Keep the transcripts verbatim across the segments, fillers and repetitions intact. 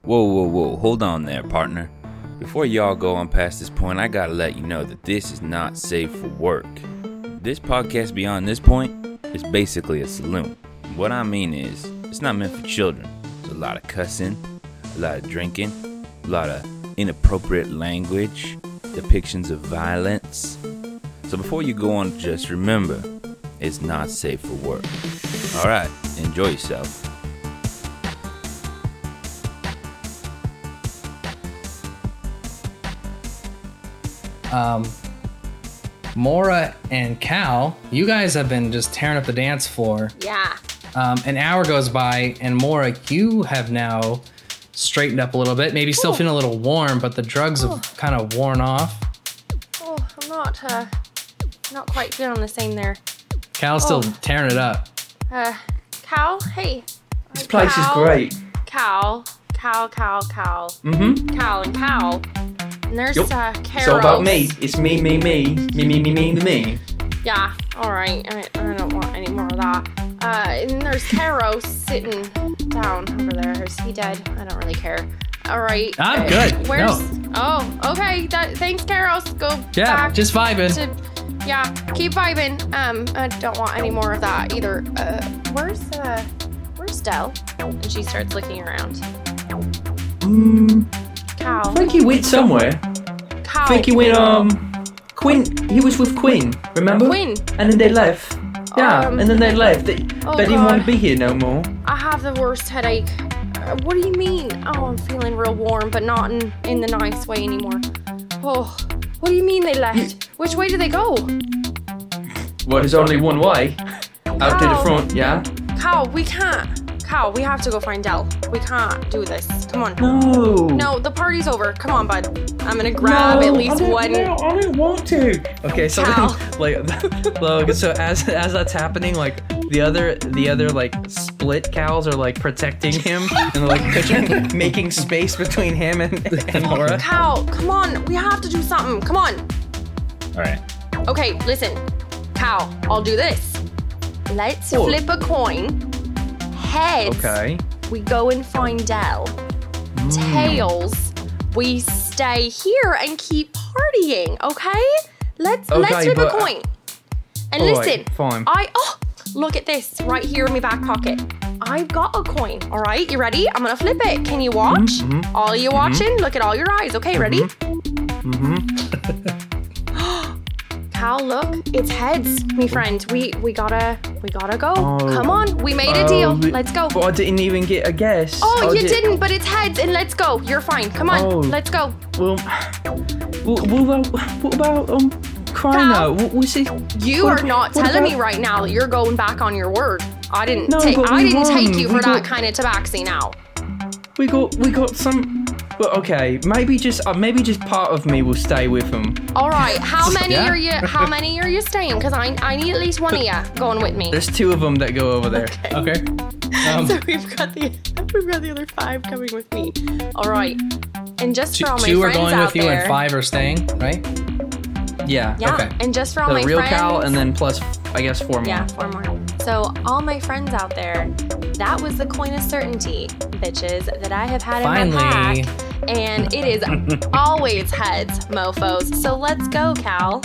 Whoa, whoa, whoa, hold on there, partner. Before y'all go on past this point, I gotta let you know that this is not safe for work. This podcast beyond this point is basically a saloon. What I mean is, it's not meant for children. There's a lot of cussing, a lot of drinking, a lot of inappropriate language, depictions of violence. So before you go on, just remember, it's not safe for work. Alright, enjoy yourself. Um, Maura and Cal, you guys have been just tearing up the dance floor. Yeah. Um, an hour goes by, and Maura, you have now straightened up a little bit. Maybe still Ooh. feeling a little warm, but the drugs have Ooh. kind of worn off. Oh, I'm not, uh, not quite feeling the same there. Cal's still Oh. tearing it up. Uh, Cal, hey. This Uh, place Cal, is great. Cal, Cal, Cal, Cal. Mm-hmm. Cal and Cal. And there's, Yep. uh, Carol. It's all about me. It's me, me, me. Me, me, me, me, me, me. Yeah, alright. I, I don't want any more of that. Uh, and there's Caro sitting down over there. Is he dead? I don't really care. Alright. I'm uh, good. Where's... No. Oh, okay. That, thanks, Caro. Go Yeah, back just vibing. to... Yeah, keep vibing. Um, I don't want any more of that either. Uh, where's, uh... Where's Del? And she starts looking around. Mm, Cal. I think he went somewhere. Cal. I think he went, um... Quinn. He was with Quinn, remember? Quinn. And then they left. Yeah, Um, and then they left. They, oh they didn't want God. to be here no more. I have the worst headache. Uh, what do you mean? Oh, I'm feeling real warm, but not in, in the nice way anymore. Oh, what do you mean they left? Which way did they go? Well, there's only one way. Out to the Ow. front, yeah? Cal, we can't. Cal, we have to go find Del. We can't do this. Come on. No. No, the party's over. Come on, bud. I'm gonna grab No, at least I don't, one. No, I don't want to. Okay, so Cal. then, like, look, so as as that's happening, like the other the other like split cows are like protecting him and like pushing, making space between him and, and Maura. Cal, come on. We have to do something. Come on. Alright. Okay, listen. Cal, I'll do this. Let's What? flip a coin. Heads. Okay. We go and find Del. Hmm. Tails, we stay here and keep partying, okay? Let's let's Okay, flip a but, uh, coin. And all listen, right, fine. I oh look at this right here in my back pocket. I've got a coin. All right, you ready? I'm gonna flip it. Can you watch? Mhm, All you watching? Look at all your eyes. Okay, ready? Mm-hmm. Cal, look, it's heads, me friend. We we gotta we gotta go. Oh. Come on, we made a Oh, deal. we- Let's go. But I didn't even get a guess. Oh, I you did- didn't, but it's heads, and let's go. You're fine. Come on, Oh. let's go. Well, what, what about what about um crying Cal. out? What was it? You What- are not what telling me about- right now that you're going back on your word. I didn't No, take but I we didn't take won. you We for that got- kind of tabaxi now. We got we got some. Well, okay, maybe just uh, maybe just part of me will stay with him. All right, how many Yeah. are you how many are you staying? Because I I need at least one of you going with me. There's two of them that go over there. Okay. Um, So we've got the we've got the other five coming with me. All right. And just two for all my two are friends going out with you there. and five are staying, right? Yeah. Yeah. Okay. And just for all The my real friends. Cal and then plus I guess four more. Yeah, four more. So, all my friends out there, that was the coin of certainty, bitches, that I have had in Finally. my pack. And it is always heads, mofos. So, let's go, Cal.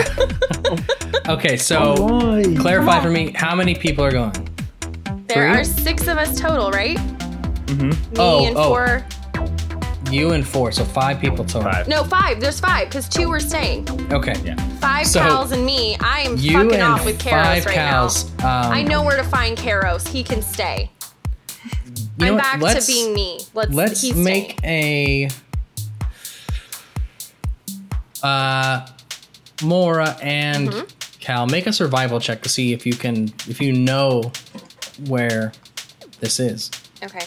Okay, so Why? clarify Come for on. me, how many people are going? There Three? are six of us total, right? Mm-hmm. Me Oh, and oh. four. You and four, so five people total. Five. No, five. There's five, because two were staying. Okay. Yeah. Five So, cows and me. I am You fucking and off with Karos five right cows. now. Um, I know where to find Karos. He can stay. You know I'm what? back Let's- to being me. Let's, Let's he's make staying. a uh Maura and Mm-hmm. Cal, make a survival check to see if you can if you know where this is. Okay.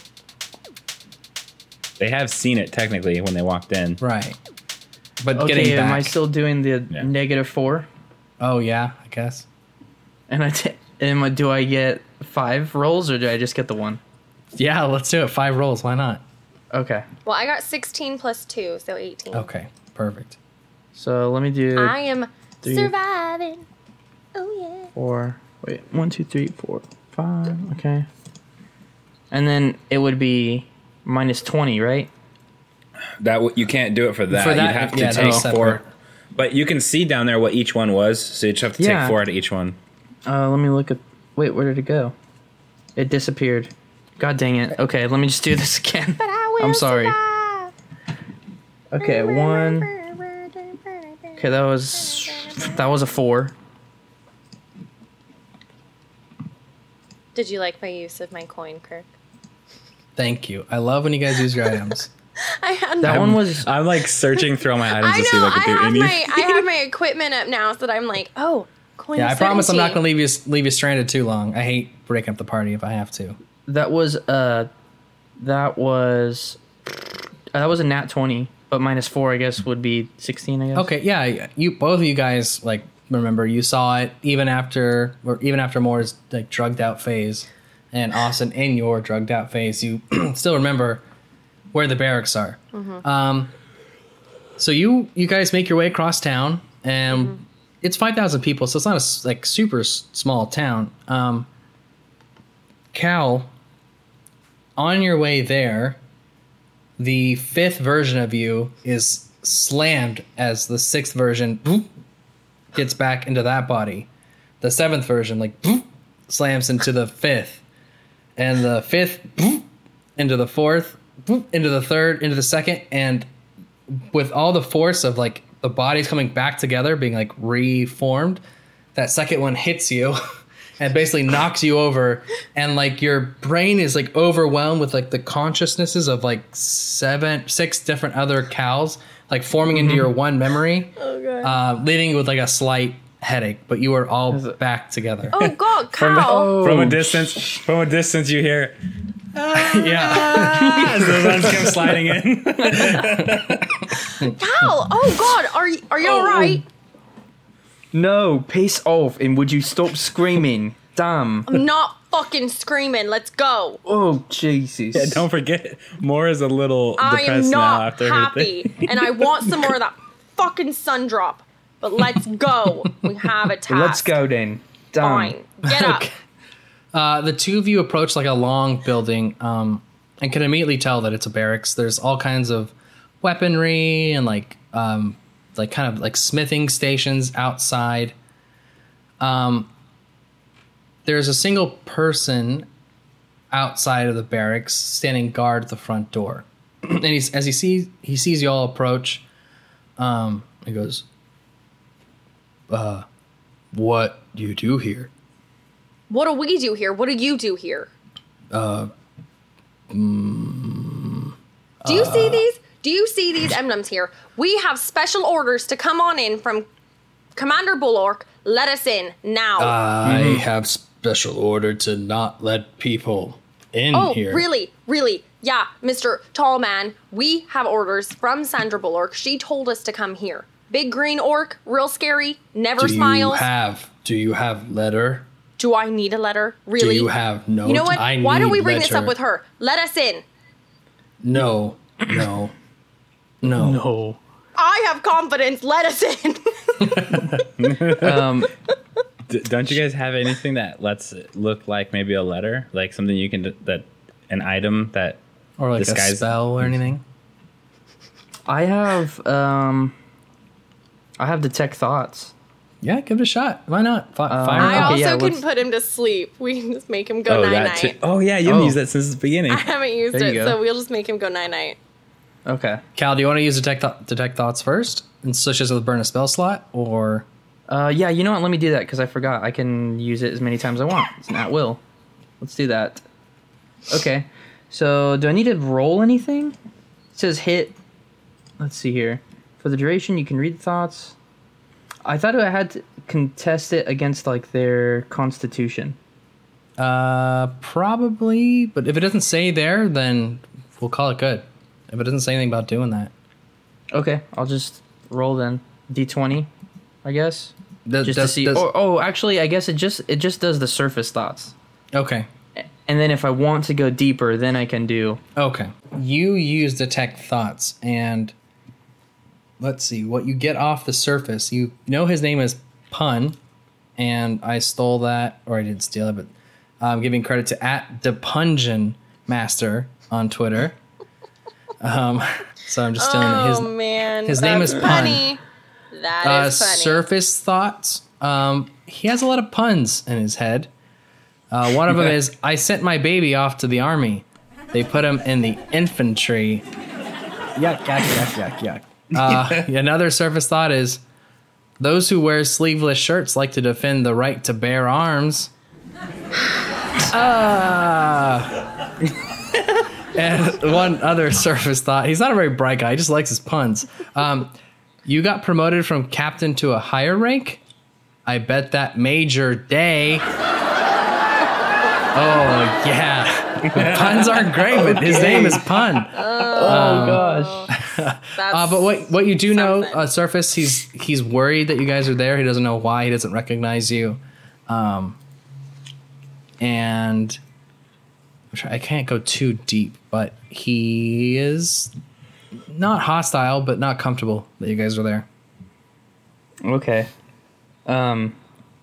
They have seen it technically when they walked in. Right. But Okay, getting am back. I still doing the Yeah. negative four? Oh yeah, I guess. And I t- am I, do I get five rolls or do I just get the one? Yeah, let's do it. Five rolls, why not? Okay. Well, I got sixteen plus two, so eighteen. Okay, perfect. So let me do I am Three. surviving. Oh, yeah. four. Wait, one, two, three, four, five. Okay. And then it would be minus twenty, right? That w- you can't do it for that. For that, You'd have to yeah, that take was separate. four. But you can see down there what each one was, so you just have to Yeah. take four out of each one. Uh, let me look at. Wait, where did it go? It disappeared. God dang it. Okay, let me just do this again. But I will I'm sorry. survive. Okay, one. Okay, that was that was a four. Did you like my use of my coin, Kirk? Thank you. I love when you guys use your items. I had That one was. I'm like searching through all my items I to see know. if I I can do have anything. my I have my equipment up now, so that I'm like, oh, coin. Yeah, I promise I'm not seventeen. going to leave you leave you stranded too long. I hate breaking up the party if I have to. That was uh, that was. Uh, that was a nat twenty, but minus four, I guess, would be sixteen. I guess. Okay, yeah, you both of you guys like remember you saw it even after or even after Moore's like drugged out phase, and Austin in your drugged out phase, you still remember where the barracks are. Mm-hmm. Um, so you you guys make your way across town, and Mm-hmm. it's five thousand people, so it's not a s- like super s- small town. Um, Cal, on your way there, the fifth version of you is slammed as the sixth version boop, gets back into that body. The seventh version like boop, slams into the fifth, and the fifth boop, into the fourth, boop, into the third, into the second, and with all the force of like the bodies coming back together, being like reformed, that second one hits you and basically knocks you over, and like your brain is like overwhelmed with like the consciousnesses of like seven, six different other cows like forming into your one memory, uh, leading with like a slight headache, but you are all back together. Oh God, cow! From a distance, from a distance, you hear Yeah. as the runs come sliding in. Cow! Oh God, are y- are you all right? No, piss off, and would you stop screaming? Damn. I'm not fucking screaming. Let's go. Oh Jesus. Yeah, don't forget, Moore is a little I depressed am now not after her thing. happy, and I want some more of that fucking sun drop. But let's go. We have a task. Let's go then. Damn. Fine. Get up. Uh, the two of you approach like a long building, um, and can immediately tell that it's a barracks. There's all kinds of weaponry and like um, like kind of like smithing stations outside. Um, there's a single person outside of the barracks standing guard at the front door, and he's as he sees he sees you all approach. Um, he goes, "Uh, what do you do here?" What do we do here? What do you do here? Uh, Do you see these? Do you see these emblems here? We have special orders to come on in from Commander Bulwark. Let us in now. I have special order to not let people in oh, here. really? Really? Yeah, Mister Tallman, we have orders from Sandra Bulwark. She told us to come here. Big green orc, real scary, never Do smiles. you have? Do you have letter? Do I need a letter? Really? Do you have note? You know what? I Why don't we need bring this letter. up with her? Let us in. No, no, no. No. I have confidence. Let us in. Um, D- don't you guys have anything that lets it look like maybe a letter, like something you can d- that an item that Or like Disguise- a spell or anything. I have um, I have detect thoughts. Yeah, give it a shot. Why not? Fi- Uh, fire I it up. also yeah, couldn't let's- put him to sleep. We can just make him go oh night that night. too. Oh yeah, you haven't Oh. used that since the beginning. I haven't used There you it, go. so we'll just make him go night night. Okay. Cal, do you want to use detect th- detect thoughts first and switch this with burn a spell slot, or Uh, yeah, you know what? Let me do that because I forgot. I can use it as many times as I want. It's at will. Let's do that. Okay. So, do I need to roll anything? It says hit. Let's see here. For the duration, you can read the thoughts. I thought I had to contest it against like their constitution. uh, probably? But if it doesn't say there, then we'll call it good. If it doesn't say anything about doing that, Okay, I'll just roll then. D twenty, I guess. Does- Just does- to see. does- oh, oh, actually, I guess it just it just does the surface thoughts. okay. And then if I want to go deeper, then I can do. Okay. You use detect thoughts, and let's see what you get off the surface. You know his name is Pun, and I stole that, or I didn't steal it, but I'm giving credit to at the Pungeon Master on Twitter. Um, so I'm just stealing Oh his man, his name that's is Pun. funny. That uh, is funny. surface thoughts. Um, he has a lot of puns in his head. Uh, one of them is, I sent my baby off to the army. They put him in the infantry. Yuck, yuck, yuck, yuck, yuck. Uh, another surface thought is, those who wear sleeveless shirts like to defend the right to bear arms. Ah. And one other surface thought, he's not a very bright guy, he just likes his puns. Um, you got promoted from captain to a higher rank? I bet that Major Day. Oh, yeah. Puns aren't great, but his name is Pun. Oh gosh. That's Uh, but what what you do know, something. uh, Surface, he's he's worried that you guys are there. He doesn't know why. He doesn't recognize you. Um, and I'm try- I can't go too deep, but he is not hostile, but not comfortable that you guys are there. Okay. Um.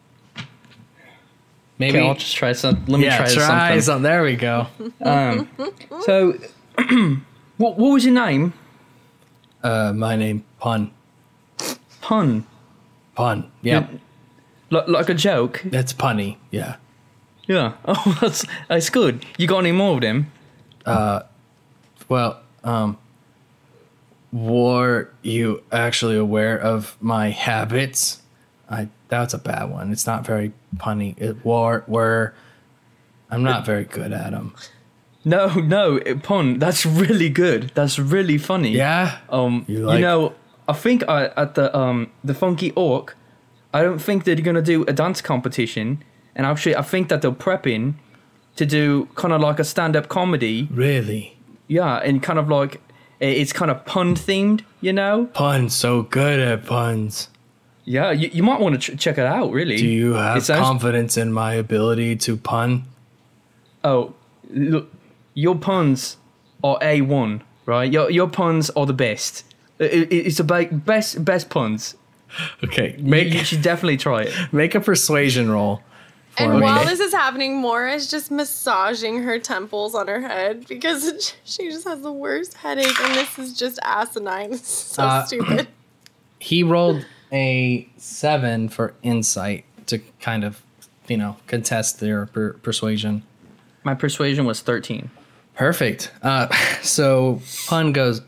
Maybe. Okay, I'll just try some. Let me yeah, try, try something. some. There we go. Um. So, what what was your name? Uh, my name Pun. Pun. Pun. Yep. Like like a joke. That's punny. Yeah. Yeah. Oh, that's that's good. You got any more of them? Well, um, were you actually aware of my habits? I that's a bad one. It's not very punny. It war were. I'm not very good at them. No, no, it, Pun. That's really good. That's really funny. Yeah. Um, You you, like- know, I think I, at the um the Funky Orc, I don't think they're gonna do a dance competition, and actually I think that they're prepping to do kind of like a stand-up comedy. Really. Yeah, and kind of like it's kind of pun themed, you know. Pun so good at puns. Yeah, you, you might want to ch- check it out. Really. Do you have It sounds- confidence in my ability to pun? Oh, look, your puns are A one, right? Your your puns are the best. It, it, it's the ba- best best puns. Okay. Make, Make you should definitely try it. make a persuasion roll. for And me. while this is happening, Mora is just massaging her temples on her head because she just has the worst headache, and this is just asinine. It's so Uh, stupid. He rolled a seven for insight to kind of, you know, contest their per- persuasion. My persuasion was thirteen. Perfect. Uh, so Pun goes.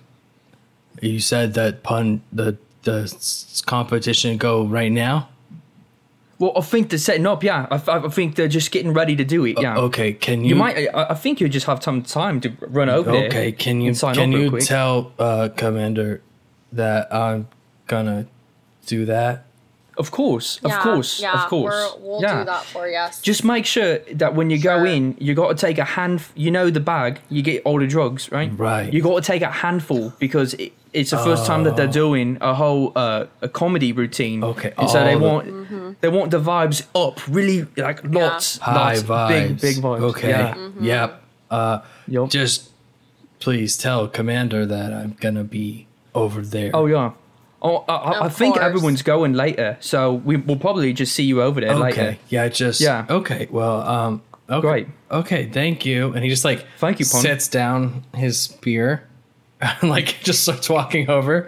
You said that Pun the the s- competition go right now. Well, I think they're setting up. Yeah, I, I think they're just getting ready to do it. Yeah. Okay. Can you? You might. I, I think you just have some time to run over there. Okay. Can you? and sign Can up real you quick. tell uh, Commander that I'm gonna do that? Of course. Of Yeah, course. yeah, of course. We're, we'll yeah. do that for you. Just make sure that when you go Sure. in, you got to take a hand. You know the bag. You get all the drugs, right? Right. You got to take a handful because it, it's the first time that they're doing a whole uh, a comedy routine. Okay, And so they all the- want Mm-hmm. they want the vibes up, really like lots, High lots, vibes. big big vibes. Okay. Yeah. Mm-hmm. Yep. Uh, Yup. just please tell Commander that I'm gonna be over there. Oh yeah. Oh, I, I, I Of think course. everyone's going later, so we will probably just see you over there Okay. later. Yeah. Just. Yeah. Okay. Well. Um. Okay. Great. Okay. Thank you. And he just like. Thank you, Pun. Sits down his spear, and like just starts walking over.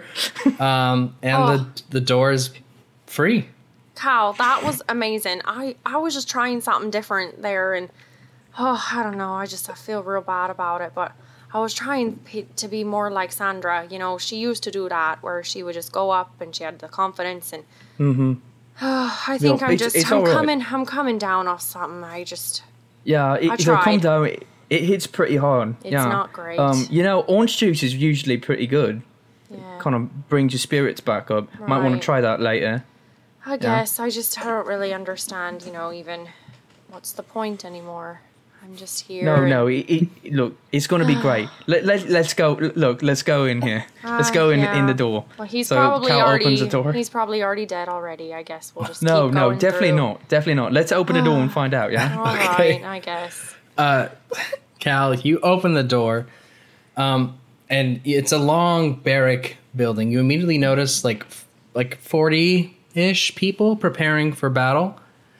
Um. And Oh. the the door is free. Kyle, that was amazing. I, I was just trying something different there, and oh, I don't know. I just I feel real bad about it, but I was trying p- to be more like Sandra. You know, she used to do that where she would just go up and she had the confidence, and Mm-hmm. oh, I think No, I'm it's- just it's I'm all right. coming I'm coming down off something. I just Yeah, it, I it'll come tried. down. It, it hits pretty hard. It's yeah. not great. Um, you know, orange juice is usually pretty good. yeah. Kind of brings your spirits back up. Might want Right. to try that later. I guess I just I don't really understand. You know, even what's the point anymore? I'm just here. No, and- no. It, it, look, it's going to be great. Let, let, let's go. Look, let's go in here. Let's Ah, go in yeah. in the door. Well, he's so probably Cal already opens the door. he's probably already dead already. I guess we'll just No, keep no, going definitely through. not. Definitely not. Let's open the door and find out. Yeah. All right, Okay. I guess. Uh, Cal, you open the door, um, and it's a long barrack building. You immediately notice like f- like forty ish people preparing for battle.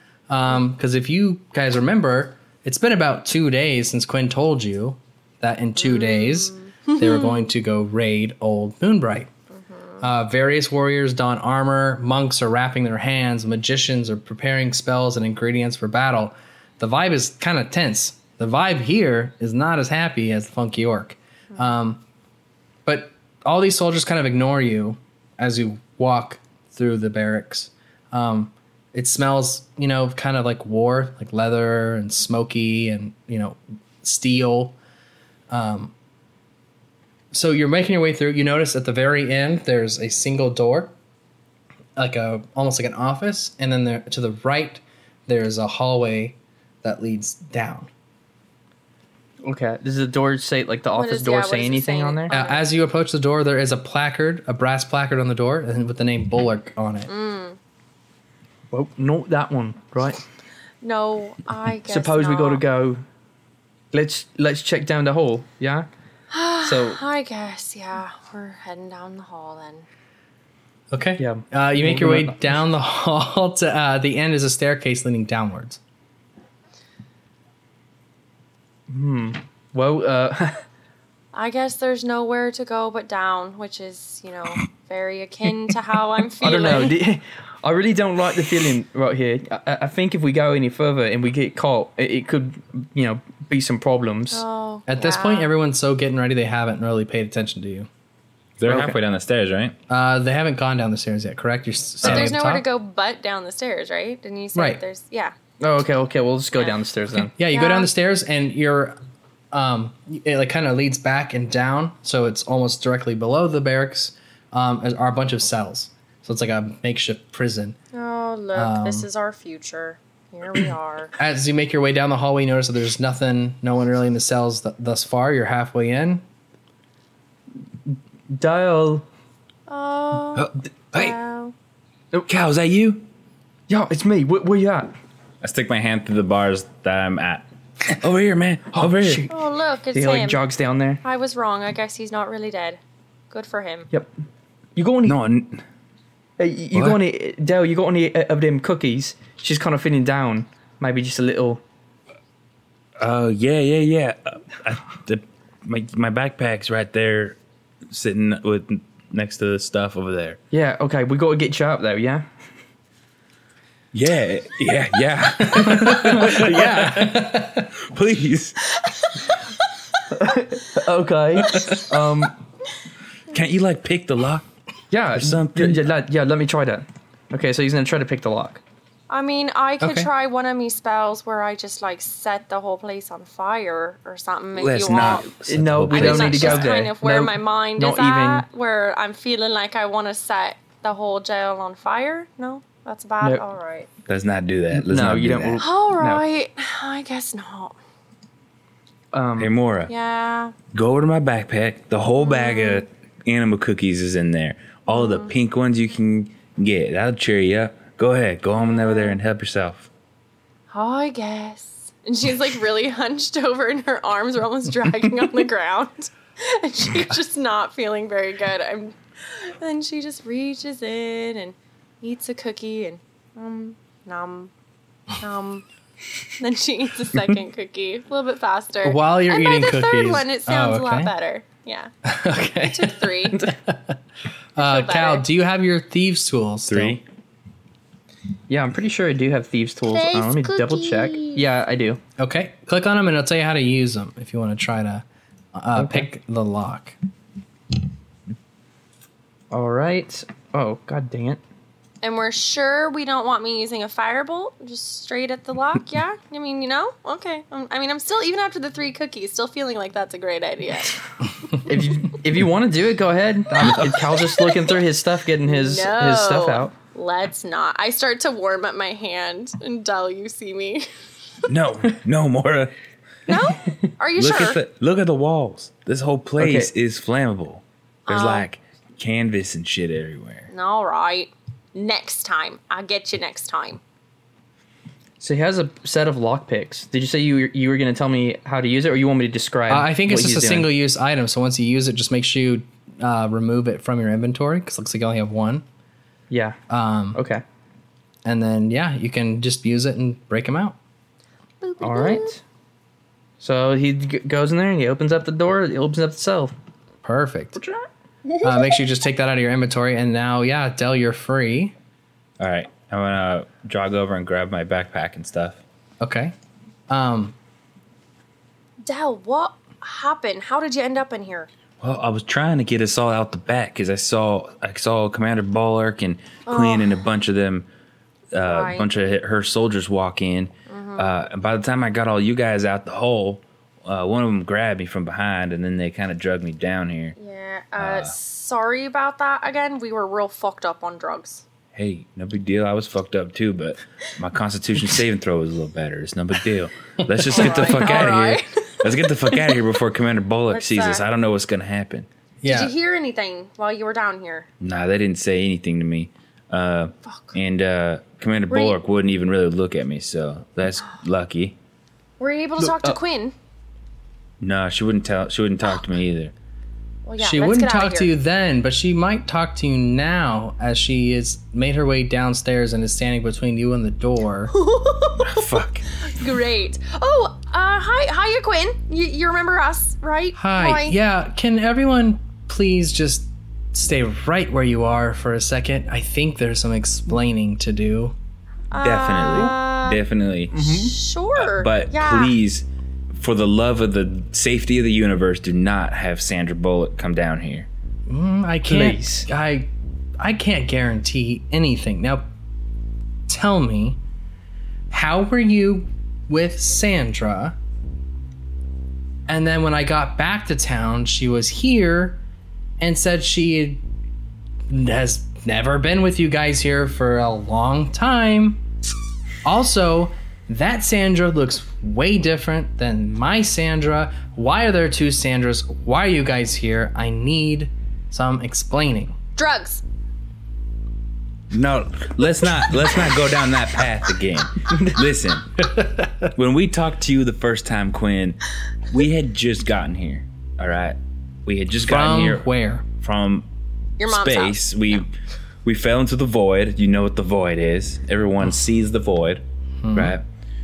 Um, because if you guys remember, it's been about two days since Quinn told you that in two days they were going to go raid Old Moonbright. Uh, various warriors don armor, monks are wrapping their hands, magicians are preparing spells and ingredients for battle. The vibe is kind of tense. The vibe here is not as happy as the Funky Orc. Um, but all these soldiers kind of ignore you as you walk through the barracks. Um, it smells, you know, kind of like war, like leather and smoky and, you know, steel. Um, So you're making your way through. You notice at the very end, there's a single door, like a almost like an office, and then there to the right, there's a hallway that leads down. Okay. Does the door say, like, the What office is- door yeah, what say is it anything saying? on there? Uh, as you approach the door, there is a placard, a brass placard on the door, and with the name Bulwark on it. Mm. Well, not that one, right? No, I guess Suppose we not. got to go. Let's let's check down the hall. Yeah. So I guess, yeah. We're heading down the hall then. Okay. Yeah. Uh, you make your way Well, down the hall to uh, the end is a staircase leading downwards. well, uh, I guess there's nowhere to go but down, which is, you know, very akin to how I'm I feeling. don't know. The- I really don't like the feeling right here. I, I think if we go any further and we get caught, it, it could, you know, be some problems. Oh, At this yeah. point, everyone's so getting ready they haven't really paid attention to you. They're Okay. halfway down the stairs, right? Uh, they haven't gone down the stairs yet, correct? You're s- But standing there's at the nowhere to top? go but down the stairs, right? Didn't you say Right. there's, yeah. Oh, okay, okay. Well, let's go down the stairs then. Yeah, you go Yeah. down the stairs and you're, um, it like kind of leads back and down, so it's almost directly below the barracks. Um, are a bunch of cells, so it's like a makeshift prison. Oh, look, Um, this is our future. Here we are. As you make your way down the hallway, you notice that there's nothing, no one really in the cells th- thus far. You're halfway in. Dial. Oh, Hey, wow. Cal, is that you? Yeah, it's me. Where, where you at? I stick my hand through the bars that I'm at. Over here, man. Over here. shoot. Oh, look, it's He him. like jogs down there. I was wrong. I guess he's not really dead. Good for him. Yep. You got any? No, n- Hey, you What? got any? Dale, you got any uh, of them cookies? She's kind of feeling down. Maybe just a little. Oh, yeah, yeah, yeah. Uh, I, the, my my backpack's right there, sitting with next to the stuff over there. Yeah. Okay. We got to get you up though. Yeah. Yeah, yeah, yeah, yeah. Please, Okay. um. can't you like pick the lock? Yeah. something. Yeah, yeah, let- yeah. Let me try that. Okay. So he's gonna try to pick the lock. I mean, I could Okay. try one of me spells where I just like set the whole place on fire or something. If Let's you not. want. set the No, whole we I place don't mean, need that's to go just there. kind of where No, my mind not is even. at, where I'm feeling like I want to set the whole jail on fire. No, that's bad. Nope. All right. Let's not do that. Let's No, not you do don't- that. All right. I guess not. Um. Hey, Mora, Yeah. go over to my backpack. The whole bag of animal cookies is in there. All of the pink ones you can get. That'll cheer you up. Go ahead. Go on over there and help yourself. I guess. And she's like really hunched over and her arms are almost dragging on the ground. And she's just not feeling very good. I'm and she just reaches in and eats a cookie and um nom nom. Then she eats a second cookie a little bit faster. While you're and eating by the third cookies- one, it sounds Oh, a lot okay. better. Yeah, Okay. took three. Uh, better. Cal, do you have your thieves' tools? still? Three. Yeah, I'm pretty sure I do have thieves' tools. Place Uh, let me double check. cookies. Yeah, I do. Okay. Click on them and it'll tell you how to use them if you want to try to uh, Okay. pick the lock. All right. Oh, god dang it. And we're sure we don't want me using a firebolt just straight at the lock, yeah? I mean, you know? Okay. Um, I mean, I'm still, even after the three cookies, still feeling like that's a great idea. If you if you want to do it, go ahead. Um, Cal's just looking through his stuff, getting his no. his stuff out. Let's not. I start to warm up my hand, and Del, you see me. No, no, Mora. No? Are you Look sure? at the look at the walls. This whole place Okay. is flammable. There's Oh. like canvas and shit everywhere. All right. Next time. I'll get you next time. So he has a set of lockpicks. Did you say you you were going to tell me how to use it, or you want me to describe? Uh, I think it's what just a he's doing? single-use item, so once you use it, just make sure you uh, remove it from your inventory because it looks like you only have one. Yeah. Um, Okay. and then, yeah, you can just use it and break them out. All right. So he g- goes in there and he opens up the door. He opens up the cell. Perfect. Uh, make sure you just take that out of your inventory. And now, yeah, Del, you're free. All right. I'm going to jog over and grab my backpack and stuff. Okay. Um, Del, what happened? How did you end up in here? Well, I was trying to get us all out the back because I saw I saw Commander Bulwark and Quinn oh. and a bunch of them, a uh, right. bunch of her soldiers walk in. Mm-hmm. Uh, and by the time I got all you guys out the hole, uh, one of them grabbed me from behind and then they kind of dragged me down here. Yeah. Uh, uh, sorry about that again. We were real fucked up on drugs. Hey, no big deal. I was fucked up too, but my Constitution saving throw was a little better. It's no big deal. Let's just get the fuck out of right. here. Let's get the fuck out of here before Commander Bullock sees uh, us. I don't know what's going to happen. Yeah. Did you hear anything while you were down here? Nah, they didn't say anything to me. Uh, fuck. And uh, Commander were Bullock you... wouldn't even really look at me, so that's lucky. Were you able to talk to uh, Quinn? No, she wouldn't tell. She wouldn't talk to me either. Well, yeah, she wouldn't talk to you then, but she might talk to you now as she has made her way downstairs and is standing between you and the door. Oh, fuck. Great. Oh, uh, hi, hiya, Quinn. You, you remember us, right? Hi. Hi. Yeah. Can everyone please just stay right where you are for a second? I think there's some explaining to do. Definitely. Uh, Definitely. Mm-hmm. Sure. Uh, but yeah. please, for the love of the safety of the universe, do not have Sandra Bullock come down here. Mm, I can't. Please. I, I can't guarantee anything. Now, tell me, how were you with Sandra? And then when I got back to town, she was here and said she has never been with you guys here for a long time. Also, that Sandra looks way different than my Sandra. Why are there two Sandras? Why are you guys here? I need some explaining. Drugs. No, let's not let's not go down that path again. Listen, when we talked to you the first time, Quinn, we had just gotten here. All right, we had just gotten from here. Where? From your mom's space. house. We yeah. we fell into the void. You know what the void is. Everyone sees the void, hmm. right?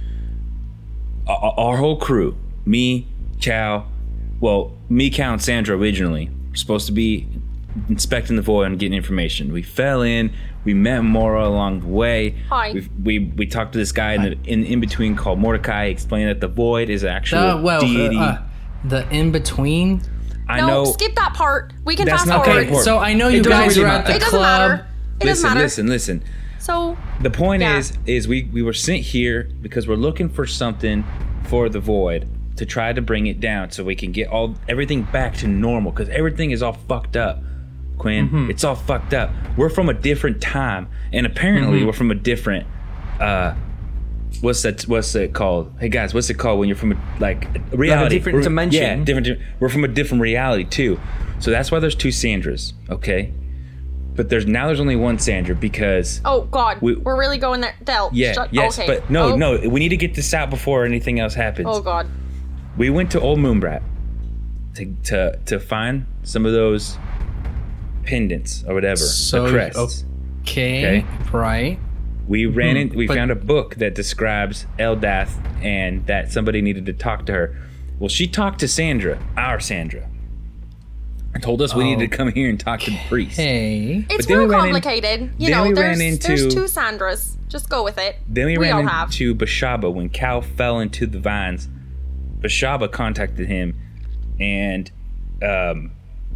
Our, our whole crew, me, Cal, well, me, Cal, and Sandra originally were supposed to be inspecting the void and getting information. We fell in. We met Mora along the way. Hi. We've, we we talked to this guy in, the, in in between called Mordecai. He explained that the void is actual uh, well, deity. Uh, uh, the in between. I no, know. skip that part. We can That's fast not forward. okay, so I know you it guys really are at the it doesn't club. matter. It listen, doesn't matter. listen, listen. So the point yeah. is, is we we were sent here because we're looking for something for the void to try to bring it down so we can get all everything back to normal because everything is all fucked up. Quinn, mm-hmm. It's all fucked up. We're from a different time, and apparently mm-hmm. we're from a different. Uh, what's that? What's it called? Hey guys, what's it called when you're from a, like a reality? Like a different we're, dimension. Yeah, different. We're from a different reality too, so that's why there's two Sandras. Okay, but there's now there's only one Sandra because. Oh God, we, we're really going there, Del. Yeah, shut, yes, okay. but no, oh. no, we need to get this out before anything else happens. Oh God. We went to Old Moonbrat to to to find some of those pendants or whatever, so, the crests. Okay, okay, right. We ran in. We but, found a book that describes Eldath and that somebody needed to talk to her. Well, she talked to Sandra, our Sandra, and told us we needed to come here and talk to the priest. Hey, it's real we complicated. In, you know, there's, into, there's two Sandras. Just go with it. Then we, we ran all into have. Bashaba when Cal fell into the vines. Bashaba contacted him, and um,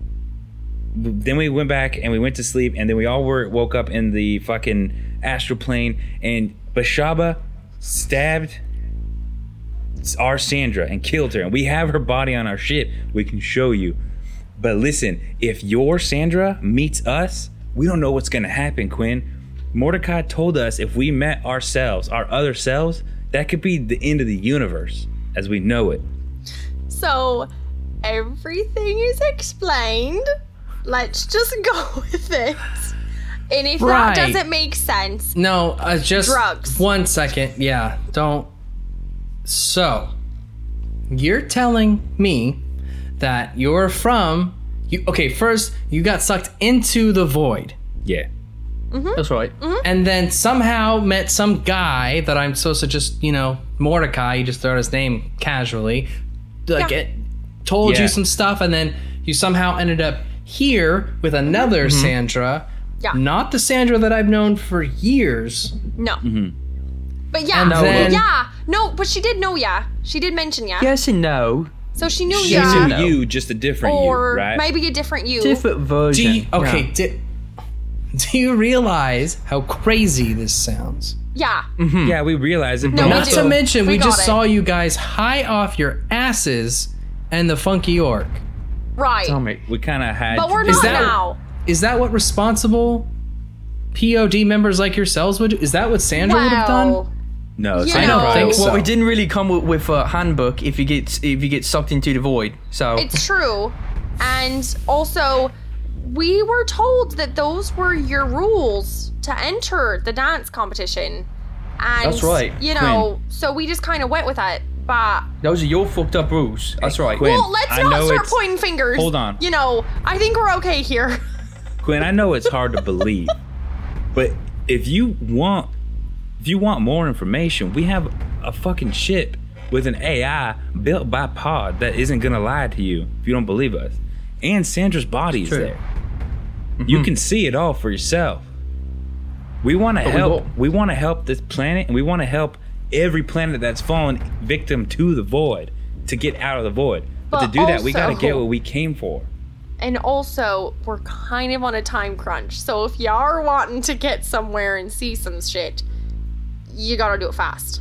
then we went back and we went to sleep, and then we all were woke up in the fucking astral plane, and Bashaba stabbed our Sandra and killed her, and we have her body on our ship. We can show you. But listen, if your Sandra meets us, we don't know what's gonna happen, Quinn. Mordecai told us if we met ourselves, our other selves, that could be the end of the universe as we know it. So everything is explained. Let's just go with it. And if right. that doesn't make sense, no, uh, just drugs. One second. Yeah, don't. So, you're telling me that you're from. You okay? First, you got sucked into the void. Yeah. Mm-hmm. That's right. Mm-hmm. And then somehow met some guy that I'm supposed to just, you know, Mordecai, you just throw out his name casually, like yeah. it told yeah. you some stuff, and then You somehow ended up here with another mm-hmm. Sandra. Yeah. Not the Sandra that I've known for years. No. Mm-hmm. But yeah, And then- yeah. No, but she did know ya. She did mention ya. Yes and no. So she knew She ya. knew you, just a different Or you, right? maybe a different you. Different Do version. you, okay, Yeah. di- do you realize how crazy this sounds? Yeah. Yeah, we realize it. No, but we Not do. to mention, We we, got just it. saw you guys high off your asses and the funky orc. Right. Tell me. we kind of had. But we're to- not that- now. Is that what responsible P O D members like yourselves would do? Is that what Sandra would have done? Well, No, You Sandra know- probably think was- so. Well, we didn't really come up with a handbook if you get if you get sucked into the void. So it's true. And also, we were told that those were your rules to enter the dance competition. And, That's right, you know, so we just kind of went with it. But, those are your fucked up rules. That's right. Quinn, well, let's I not know start it's- pointing fingers. Hold on. You know, I think we're okay here. Quinn, I know it's hard to believe, but if you want, if you want more information, we have a fucking ship with an A I built by Pod that isn't gonna lie to you if you don't believe us. And Sandra's body is True. there. You can see it all for yourself. We want to we help. won't. We want to help this planet, and we want to help every planet that's fallen victim to the void to get out of the void. But, But to do that, we got to also- get what we came for. And also, we're kind of on a time crunch. So if you are wanting to get somewhere and see some shit, you gotta do it fast.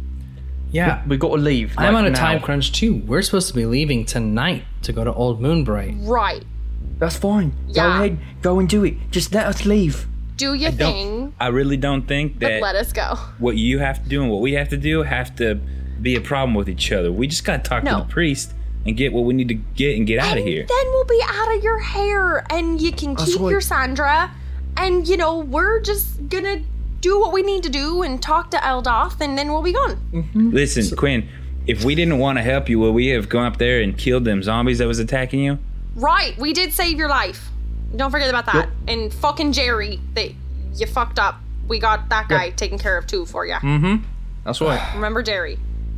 Yeah. We got to leave. I'm like, on a now. time crunch too. We're supposed to be leaving tonight to go to Old Moonbright. Right. That's fine. Go Yeah. ahead. Go and do it. Just let us leave. Do your Don't- thing, I really don't think but that let us go. what you have to do and what we have to do have to be a problem with each other. We just gotta talk No. to the priest and get what we need to get and get out of And here. then we'll be out of your hair, and you can That's keep right. your Sandra. And you know, we're just gonna do what we need to do and talk to Eldoth, and then we'll be gone. Listen, Quinn, if we didn't want to help you, would we have gone up there and killed them zombies that was attacking you? Right, we did save your life. Don't forget about that. Yep. And fucking Jerry, that you fucked up. We got that guy Yep. taken care of too for you. Mm-hmm. That's right. Remember Jerry?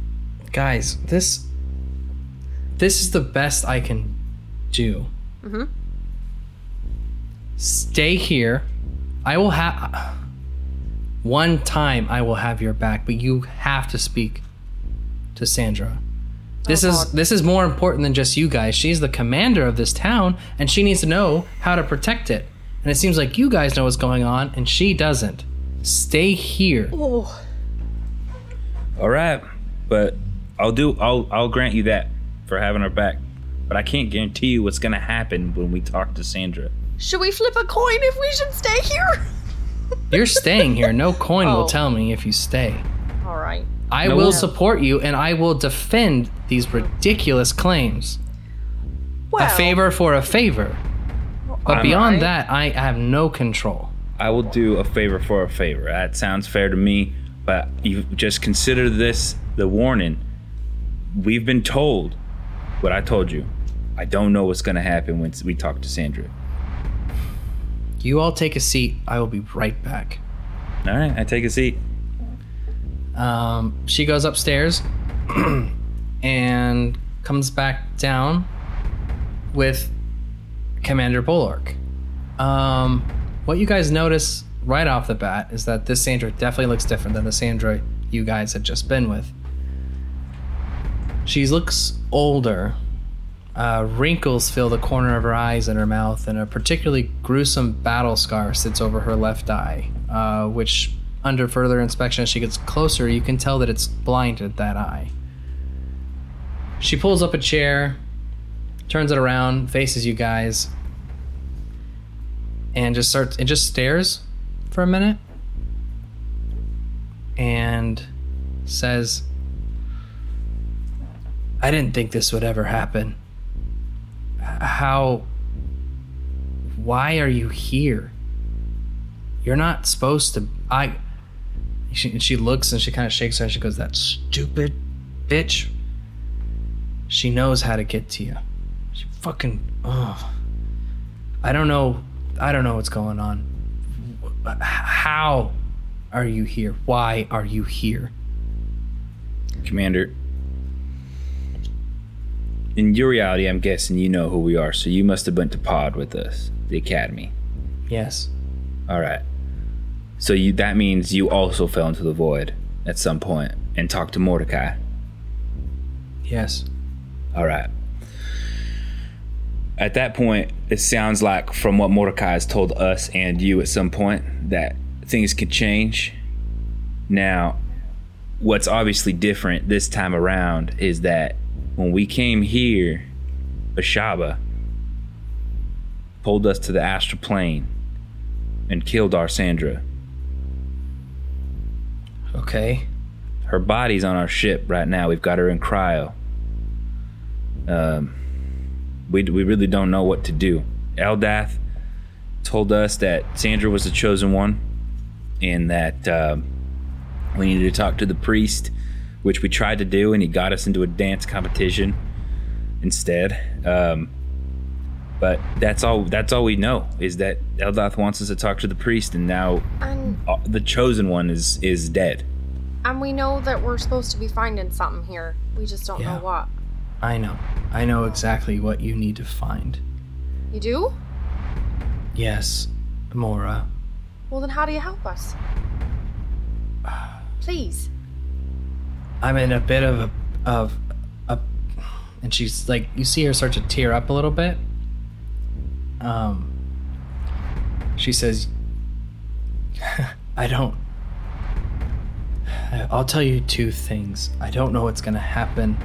Guys, this this is the best I can do. Mhm. Stay here. I will have one time I will have your back, but you have to speak to Sandra. This Oh, is God. this is more important than just you guys. She's the commander of this town, and she needs to know how to protect it. And it seems like you guys know what's going on, and she doesn't. Stay here. Oh, All right, but I'll do. I'll I'll grant you that for having our back. But I can't guarantee you what's gonna happen when we talk to Sandra. should we flip a coin if we should stay here? You're staying here. No coin Oh. will tell me if you stay. All right. I No, will we'll- support you, and I will defend these ridiculous claims. Well, A favor for a favor. But I'm- beyond Alright. that, I have no control. I will do a favor for a favor. That sounds fair to me, but you just consider this the warning. We've been told what I told you. I don't know what's gonna happen when we talk to Sandra. You all take a seat. I will be right back. All right, I take a seat. Um, she goes upstairs and comes back down with Commander Bulwark. Um, what you guys notice right off the bat is that this Sandra definitely looks different than the Sandra you guys had just been with. She looks older. Uh, wrinkles fill the corner of her eyes and her mouth, and a particularly gruesome battle scar sits over her left eye, uh, which, under further inspection, as she gets closer, you can tell that it's blinded that eye. She pulls up a chair, turns it around, faces you guys, and just starts and just stares for a minute, and says, "I didn't think this would ever happen. How? Why are you here? You're not supposed to." I. She, she looks and she kind of shakes her and she goes, "That stupid bitch. She knows how to get to you. She fucking. Ugh. I don't know. I don't know what's going on. How are you here? Why are you here?" Commander, in your reality, I'm guessing you know who we are, so you must have been to Pod with us, the academy. Yes. All right. So you that means you also fell into the void at some point and talked to Mordecai. Yes. All right. At that point, it sounds like from what Mordecai has told us and you at some point that things could change. Now, what's obviously different this time around is that when we came here, Ashaba pulled us to the astral plane and killed our Sandra. Okay. Her body's on our ship right now. We've got her in cryo. Um, we we really don't know what to do. Eldath told us that Sandra was the chosen one, and that um, we needed to talk to the priest, which we tried to do, and he got us into a dance competition instead. Um, but that's all. That's all we know is that Eldath wants us to talk to the priest, and now And uh, the chosen one is is dead. and we know that we're supposed to be finding something here. We just don't Yeah. know what. I know. I know exactly what you need to find. You do? Yes, Mora. Well, then how do you help us? Please. I'm in a bit of a of a, and she's like, you see her start to tear up a little bit. Um, she says, I don't. I'll tell you two things. I don't know what's gonna happen.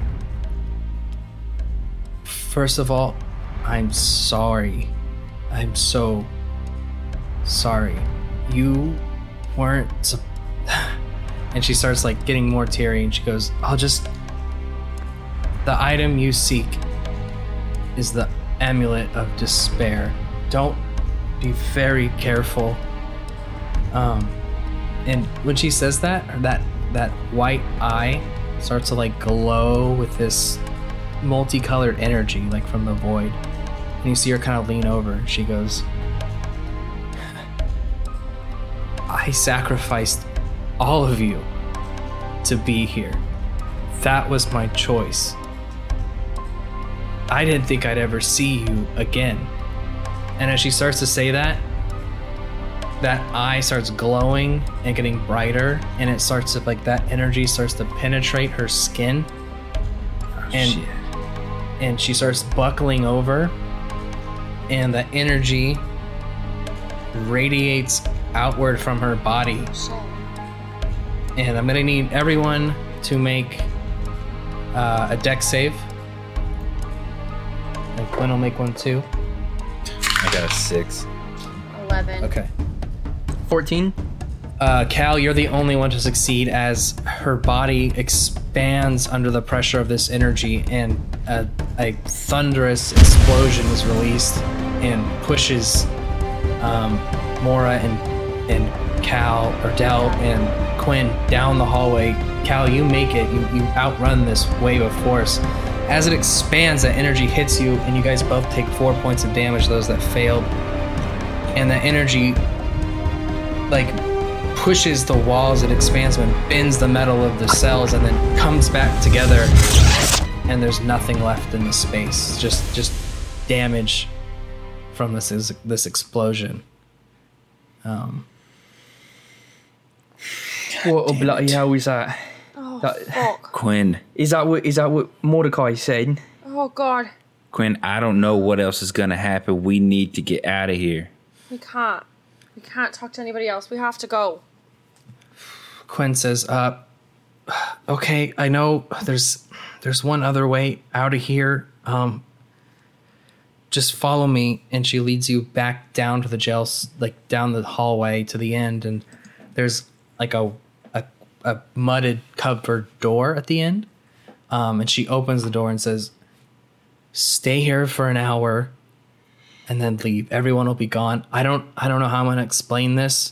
First of all, I'm sorry. I'm so sorry. You weren't. Sup- and she starts like getting more teary, and she goes, I'll just. The item you seek is the amulet of despair. Don't be very careful. Um, and when she says that, or that that white eye starts to like glow with this multicolored energy, like from the void. And you see her kind of lean over, and she goes, I sacrificed all of you to be here. That was my choice. I didn't think I'd ever see you again. And as she starts to say that, that eye starts glowing and getting brighter, and it starts to, like, that energy starts to penetrate her skin. And Shit. and she starts buckling over, and the energy radiates outward from her body. Shit. And I'm gonna need everyone to make uh, a dex save. And Quinn will make one too. I got a six. Eleven. Okay. fourteen. Uh, Cal, you're the only one to succeed as her body expands under the pressure of this energy, and a, a thunderous explosion is released and pushes um, Mora and and Cal, or Del and Quinn down the hallway. Cal, you make it. You, you outrun this wave of force. As it expands, that energy hits you, and you guys both take four points of damage, those that failed. And the energy, like, pushes the walls, it expands and bends the metal of the cells, and then comes back together, and there's nothing left in the space. Just just damage from this is this explosion. Um, What a bloody hell is that? Oh, That- fuck. Quinn, Is that what is that what Mordecai said? Oh, God. Quinn, I don't know what else is gonna happen. We need to get out of here. We can't. We can't talk to anybody else. We have to go. Quinn says, uh, okay, I know there's there's one other way out of here. Um, just follow me. And she leads you back down to the jail, s- like down the hallway to the end. And there's like a a, a mudded covered door at the end. Um, and she opens the door and says, stay here for an hour and then leave. Everyone will be gone. I don't I don't know how I'm going to explain this.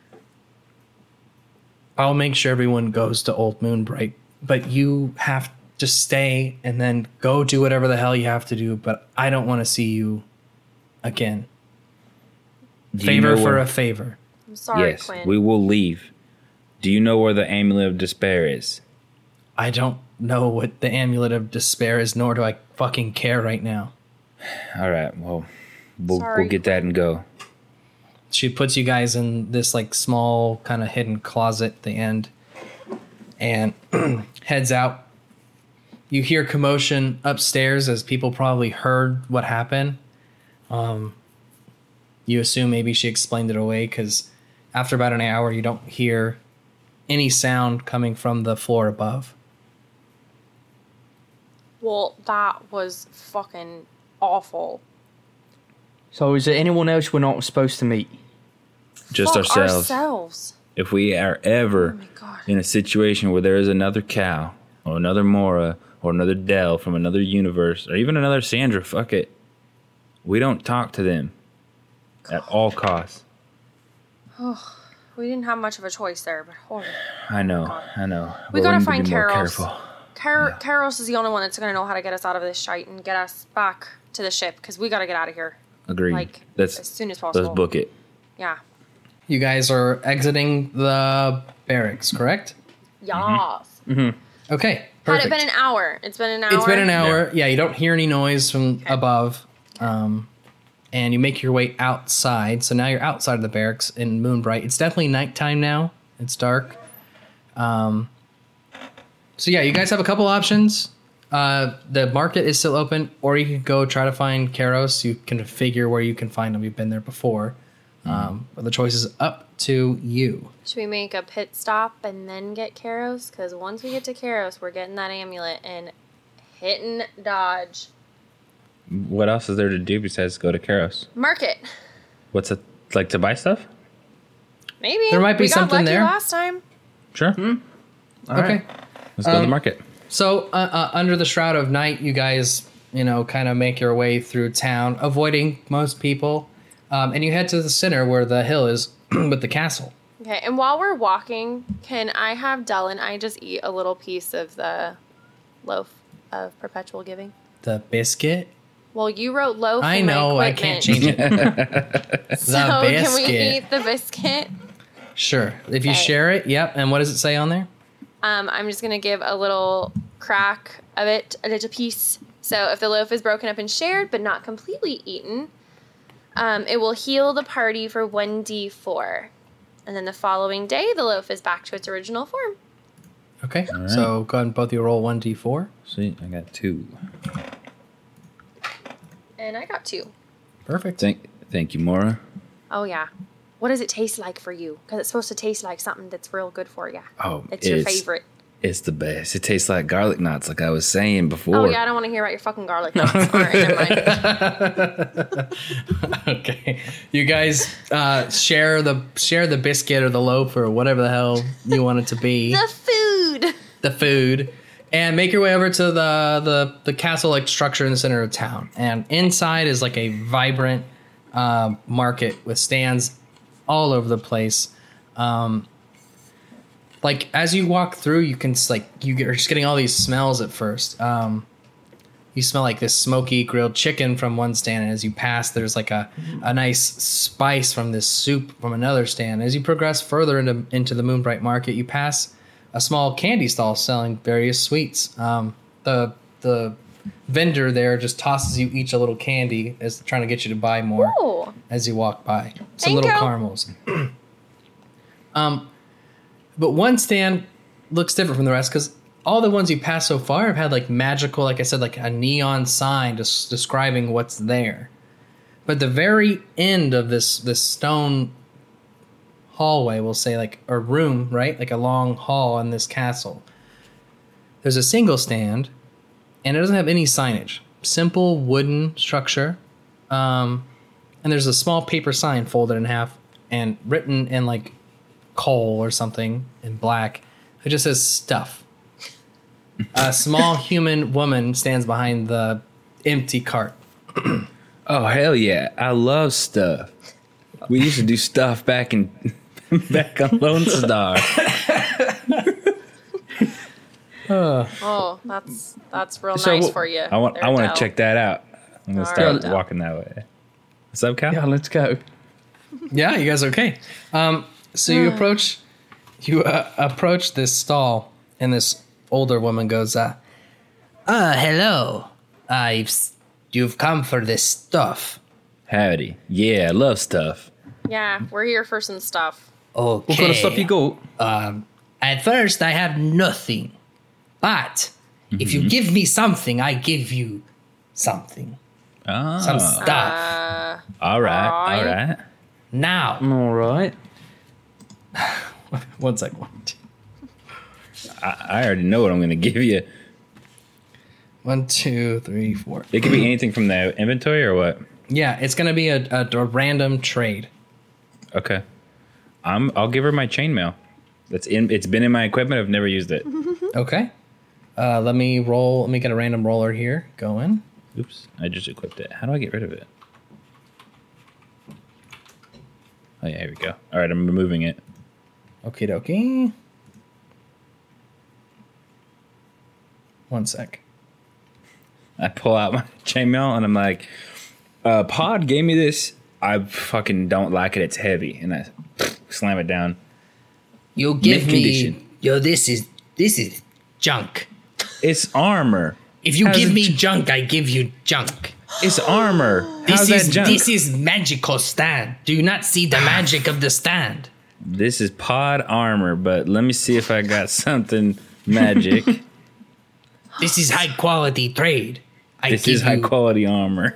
I'll make sure everyone goes to Old Moonbright, but you have to stay and then go do whatever the hell you have to do, but I don't want to see you again. Do you Favor know for where- a favor. I'm sorry, yes, Quinn. we will leave. Do you know where the amulet of despair is? I don't know what the Amulet of Despair is, nor do I fucking care right now. All right, well, we'll, Sorry. we'll get that and go. She puts you guys in this like small kind of hidden closet at the end and heads out. You hear commotion upstairs as people probably heard what happened. Um, you assume maybe she explained it away because after about an hour, you don't hear any sound coming from the floor above. Well, that was fucking awful. So is there anyone else we're not supposed to meet? Just Fuck ourselves. ourselves. If we are ever Oh my God. in a situation where there is another Cal or another Mora or another Dell from another universe or even another Sandra, fuck it. We don't talk to them at all costs. We didn't have much of a choice there, but holy. I know, I know. We But gotta need to find be more Karos. careful. Car- Yeah. Karos is the only one that's gonna know how to get us out of this shite and get us back to the ship because we gotta get out of here. Agreed. Like, let's, as soon as possible. Let's book it. Yeah. You guys are exiting the barracks, correct? Yas. Okay, Had perfect. it been an hour? It's been an hour. It's been an hour. Yeah, you don't hear any noise from Okay. above. Um, and you make your way outside. So now you're outside of the barracks in Moonbright. It's definitely nighttime now. It's dark. Um, so yeah, you guys have a couple options. Uh, the market is still open, or you can go try to find Karos. You can figure where you can find them. You've been there before. Um, but the choice is up to you. Should we make a pit stop and then get Karos? Because once we get to Karos, we're getting that amulet and hitting Dodge. What else is there to do besides go to Karos? Market. What's it like to buy stuff? Maybe. There might be we got something lucky there. last time. Sure. All Okay. right. Let's go to the Um, market. So, uh, uh, under the shroud of night, you guys, you know, kind of make your way through town, avoiding most people. Um, and you head to the center where the hill is with the castle. Okay, and while we're walking, can I have Dell and I just eat a little piece of the loaf of perpetual giving? The biscuit? Well, you wrote loaf. I in my know, I equipment. can't change it. So The can we biscuit. eat the biscuit? Sure. If you Okay. share it, yep. And what does it say on there? Um, I'm just gonna give a little crack of it, a little piece. So if the loaf is broken up and shared, but not completely eaten, um, it will heal the party for one d four. And then the following day, the loaf is back to its original form. Okay. right. So go ahead and both of you roll one d four. See, I got two. And I got two. Perfect. Thank, thank you, Mora. Oh, yeah. What does it taste like for you? Because it's supposed to taste like something that's real good for you. Oh, It's your favorite. It's the best. It tastes like garlic knots, like I was saying before. Oh, yeah, I don't want to hear about your fucking garlic knots. All right, never mind. Okay. You guys uh, share the share the biscuit or the loaf or whatever the hell you want it to be. The food. the food, and make your way over to the the the castle-like structure in the center of town. And inside is like a vibrant uh, market with stands all over the place. Um, like as you walk through, you can s- like you get, are just getting all these smells at first. Um, you smell like this smoky grilled chicken from one stand, and as you pass, there's like a, a nice spice from this soup from another stand. As you progress further into into the Moonbright Market, you pass a small candy stall selling various sweets. Um, the the vendor there just tosses you each a little candy as trying to get you to buy more Ooh. as you walk by. Some Thank little you. caramels. um, but one stand looks different from the rest because all the ones you passed so far have had like magical, like I said, like a neon sign just describing what's there. But the very end of this this stone hallway, we'll say like a room, right? Like a long hall in this castle. There's a single stand, and it doesn't have any signage. Simple wooden structure. Um, and there's a small paper sign folded in half and written in like coal or something in black. It just says stuff. A small human woman stands behind the empty cart. Oh, hell yeah. I love stuff. We used to do stuff back in back on Lone Star. Oh, that's that's real So nice what- for you. I want there, I want Del. to check that out. I'm going to All start right, Del. walking that way. What's up, Cal? Yeah, let's go. Yeah, you guys are okay. Um, so you approach, you uh, approach this stall, and this older woman goes, uh, uh, hello. I've, s- you've come for this stuff. Howdy. Yeah, I love stuff. Yeah, we're here for some stuff. Okay. What kind of stuff you got? Um, at first, I have nothing. But if you give me something, I give you something. Oh, Some stuff. Uh, all right, all alright. right. Now. All right. One second. I, I already know what I'm going to give you. One, two, three, four. It could be anything from the inventory or what? Yeah, it's going to be a, a, a random trade. Okay. I'm, I'll give her my chainmail. That's in. It's been in my equipment. I've never used it. Okay. Uh, let me roll. Let me get a random roller here going. Oops. I just equipped it. How do I get rid of it? Oh, yeah, here we go. All right, I'm removing it. Okie dokie. One sec. I pull out my chainmail and I'm like, uh, Pod gave me this. I fucking don't like it. It's heavy. And I slam it down. You give Mint me. condition. Yo, this is this is junk. It's armor. If you How's give it me j- junk, I give you junk. It's armor. This How's is that junk? this is magical stand. Do you not see the magic of the stand? This is pod armor, but let me see if I got something magic. This is high quality trade. I This give is high you- quality armor.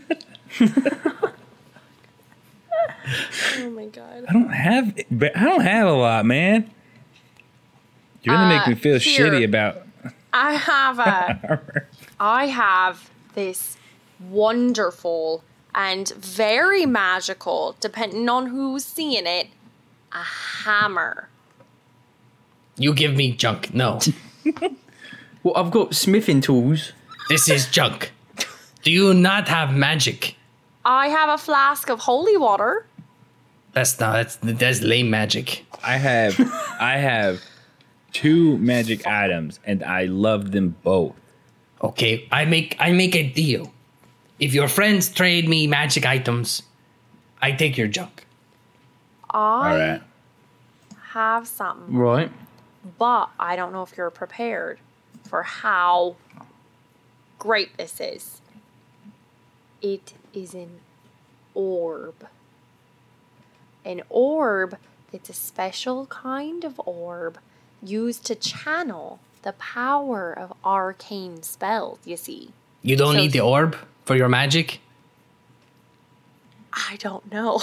oh my god. I don't have, but I don't have a lot, man. You're gonna make Uh, me feel here. shitty about I have a. armor. I have this wonderful and very magical, depending on who's seeing it, a hammer. You give me junk. No, Well, I've got smithing tools. this is junk. Do you not have magic? I have a flask of holy water. That's not. That's that's lame magic. I have, I have two magic items, and I love them both. Okay, I make I make a deal. If your friends trade me magic items, I take your junk. I All right. have something, Right. but I don't know if you're prepared for how great this is. It is an orb. An orb that's a special kind of orb used to channel the power of arcane spells, you see. You don't So- need the orb for your magic. I don't know.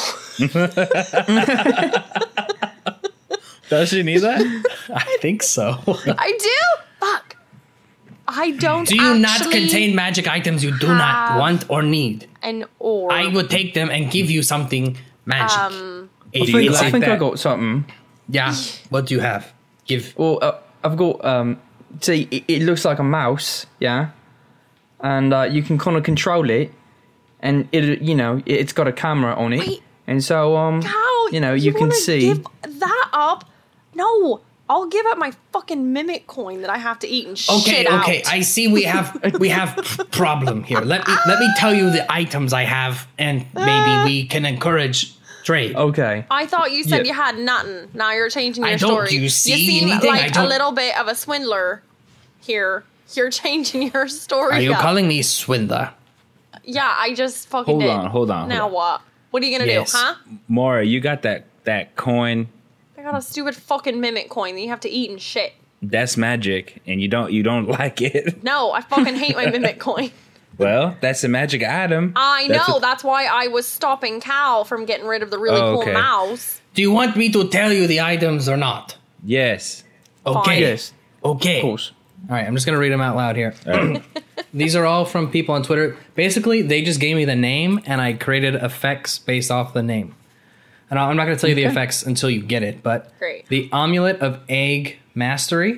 Does she need that? I think so. I do? Fuck. I don't Do you not actually contain magic items you do not have- want or need? an orb. I would take them and give you something magic. Um, A I think, you I, like think I that? got something. yeah. What do you have? Give. Well, uh, I've got um. See, it, it looks like a mouse, yeah, and uh, you can kind of control it, and it, you know, it, it's got a camera on it, Wait. and so um, How? you know, you, can wanna see. Give that up? No, I'll give up my fucking mimic coin that I have to eat and Okay, shit okay. out. I see we have we have problem here. Let me let me tell you the items I have, and maybe we can encourage trade. Okay. I thought you said Yeah. you had nothing. Now you're changing your I don't- story. do you see seem anything? I like a don't- little bit of a swindler here. You're changing your story. Are you up. calling me swindler? Yeah, I just fucking Hold did. on, hold on, hold Now on. what? What are you gonna Yes. do, huh? Mora, you got that that coin? I got a stupid fucking mimic coin that you have to eat and shit. That's magic, and you don't you don't like it. No, I fucking hate my mimic coin. Well, that's a magic item. I That's know. a- that's why I was stopping Cal from getting rid of the really Oh, cool okay. mouse. Do you want me to tell you the items or not? Yes. Okay. Fine. Yes, Okay. of course. All right, I'm just gonna read them out loud here. All right. These are all from people on Twitter. Basically, they just gave me the name, and I created effects based off the name. And I'm not gonna tell you the Okay. effects until you get it. But Great. the amulet of egg mastery,